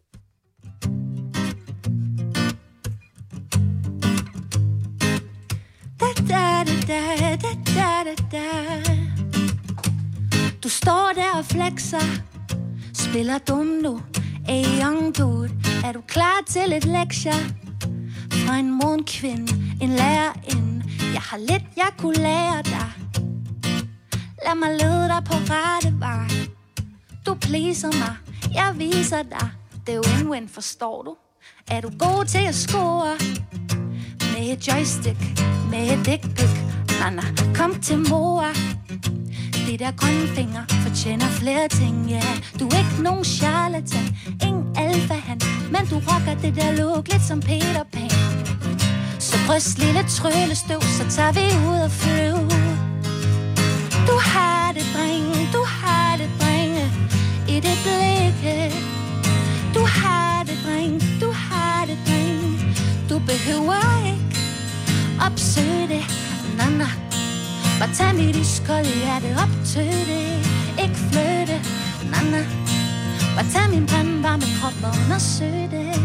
Du står der og flexer, spiller dum nu. Hey young dude, er du klar til et lektier? Fra en morgenkvinde, en lærerinde. Jeg har lidt, jeg kunne lære dig. Lad mig lede dig på rette vej. Du pleaser mig, jeg viser dig. Det er win-win, forstår du? Er du god til at score? Med et joystick, med et dickpic. Nana, kom til mor. De der grønne fingre fortjener flere ting, ja. Du er ikke nogen charlatan, ingen alfahan, men du rocker det der look lidt som Peter Pan. Så bryst lille tryllestøv, så tager vi ud og flyve. Du har det, dreng, du har det, dreng, i det blikke. Du har det, dreng, du har det, dreng. Du behøver ikke opsøge det, nana. Bare tag mit iskolde hjerte op til det. Ikke flytte, nana. Bare tag min brandvarme krop og undersøge det.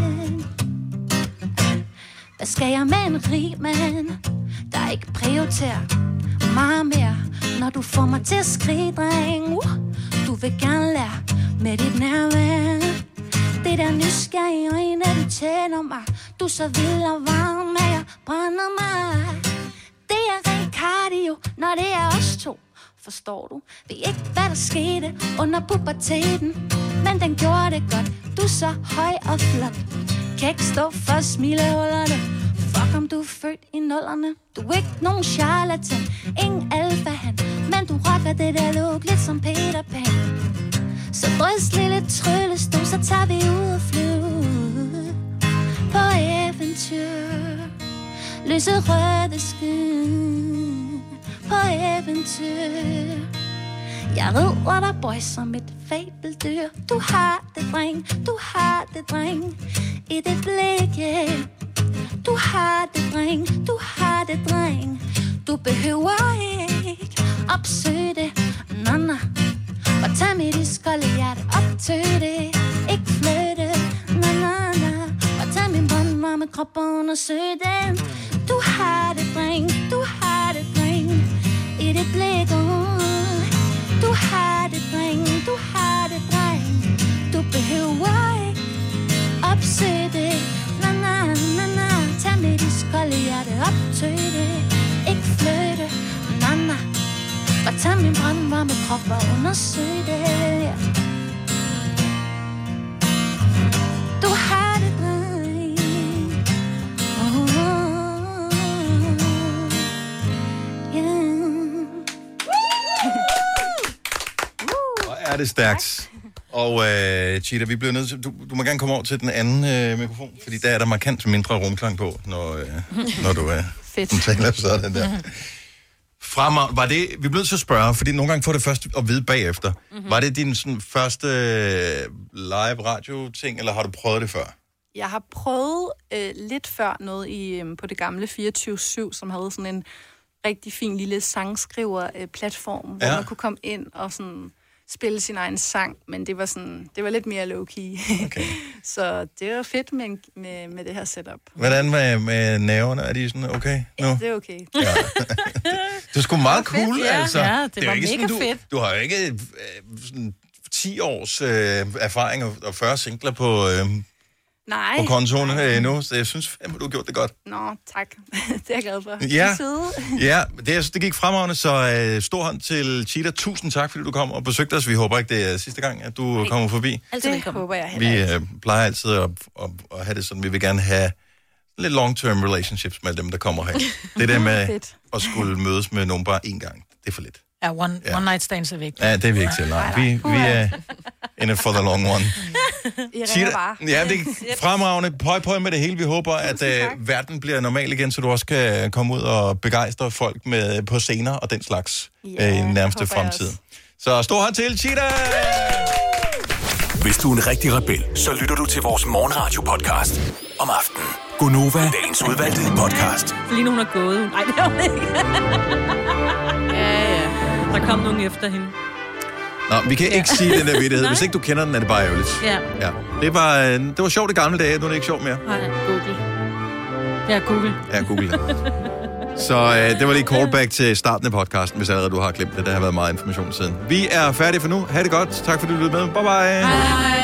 Hvad skal jeg med en rig mand, der ikke prioriterer meget mere? Når du får mig til at skrige, dreng, du vil gerne lære med dit nærvær. Det der nysgerrige øjne, du tænder mig. Du er så vild og varm, at jeg brænder mig. Det er rent cardio, når det er os to. Forstår du? Ved ikke, hvad der skete under puberteten, men den gjorde det godt. Du er så høj og flot. Kan ikke stå for smilehullerne. Fuck om du er født i nullerne. Du er ikke nogen charlatan, ingen alfahan, men du rocker det der look lidt som Peter Pan. Så bryst lille tryllestøv, så tager vi ud og flyve på eventyr. Lyse røde skyen på eventyr. Jeg rider dig, boy, som et fabeldyr. Du har det, dreng, du har det, dreng, i det blikke. Du har det, dreng, du har det, dreng. Du behøver ikke opsøge det, nana. Bare tag mit iskolde hjerte op til det. Ikke flytte, nana. Bare tag min brandvarme krop og undersøge den. Du har det, dreng, du har det, dreng, i det blik. Du har det, dreng, du har det, dreng. Du behøver ikke opsøge det, na, na, na. Tag mit iskolde hjerte op til det. Ikke flytte, na, na. Bare tag min brandvarme krop og undersøge det. Du har det, dreng. Er det stærkt. Og Cheetah, vi bliver nødt til... Du må gerne komme over til den anden mikrofon, fordi der er der markant mindre rumklang på, når du taler sådan der. Var det... Vi bliver nødt til at spørge, fordi nogle gange får det først at vide bagefter. Mm-hmm. Var det din sådan, første live radio-ting, eller har du prøvet det før? Jeg har prøvet lidt før noget på det gamle 24/7, som havde sådan en rigtig fin lille sangskriver-platform, hvor man kunne komme ind og sådan... spille sin egen sang, men det var lidt mere low-key. Okay. Så det var fedt med det her setup. Hvordan med nerverne? Er de sådan okay nu? Ja, det er okay. Ja. Det er sgu meget cool, fedt, altså. Ja, det var mega sådan, fedt. Du har jo ikke sådan 10 års erfaring og 40 singler på kontoen endnu, så jeg synes fandme, du har gjort det godt. Nå, tak. Det er jeg glad for. Ja, det gik fremragende, så stor hånd til Cheetah. Tusind tak, fordi du kom og besøgte os. Vi håber ikke, det er sidste gang, at du kommer forbi. Altid velkommen. Håber jeg heller. Vi plejer altid at have det sådan, vi vil gerne have lidt long-term relationships med dem, der kommer her. Det der med at skulle mødes med nogen bare én gang, det er for lidt. Ja, one night stands er vigtigt. Ja, det er vi ikke til. Nej. Vi er in it for the long one. I ringer bare. Ja, det er fremragende. Pøj med det hele. Vi håber, at verden bliver normal igen, så du også kan komme ud og begejstre folk på scener og den slags i den nærmeste fremtid. Så stor hånd til, Cheetah! Hvis du er en rigtig rebel, så lytter du til vores morgenradio-podcast om aftenen. Gonova, dagens udvalgte podcast. Lige nu hun er gået. Nej, det er hun ikke. Ja. Der kom nogen efter hende. Nå, vi kan ikke sige den der vittighed. Hvis ikke du kender den, er det bare ærgerligt. Ja. Det var sjovt i gamle dage, nu er det ikke sjovt mere. Nej, Google. Ja, Google. Ja, Google. Så det var lige callback til starten af podcasten, hvis allerede du har glemt det. Der har været meget information siden. Vi er færdige for nu. Ha' det godt. Tak fordi du lyttede med. Bye bye. Hej.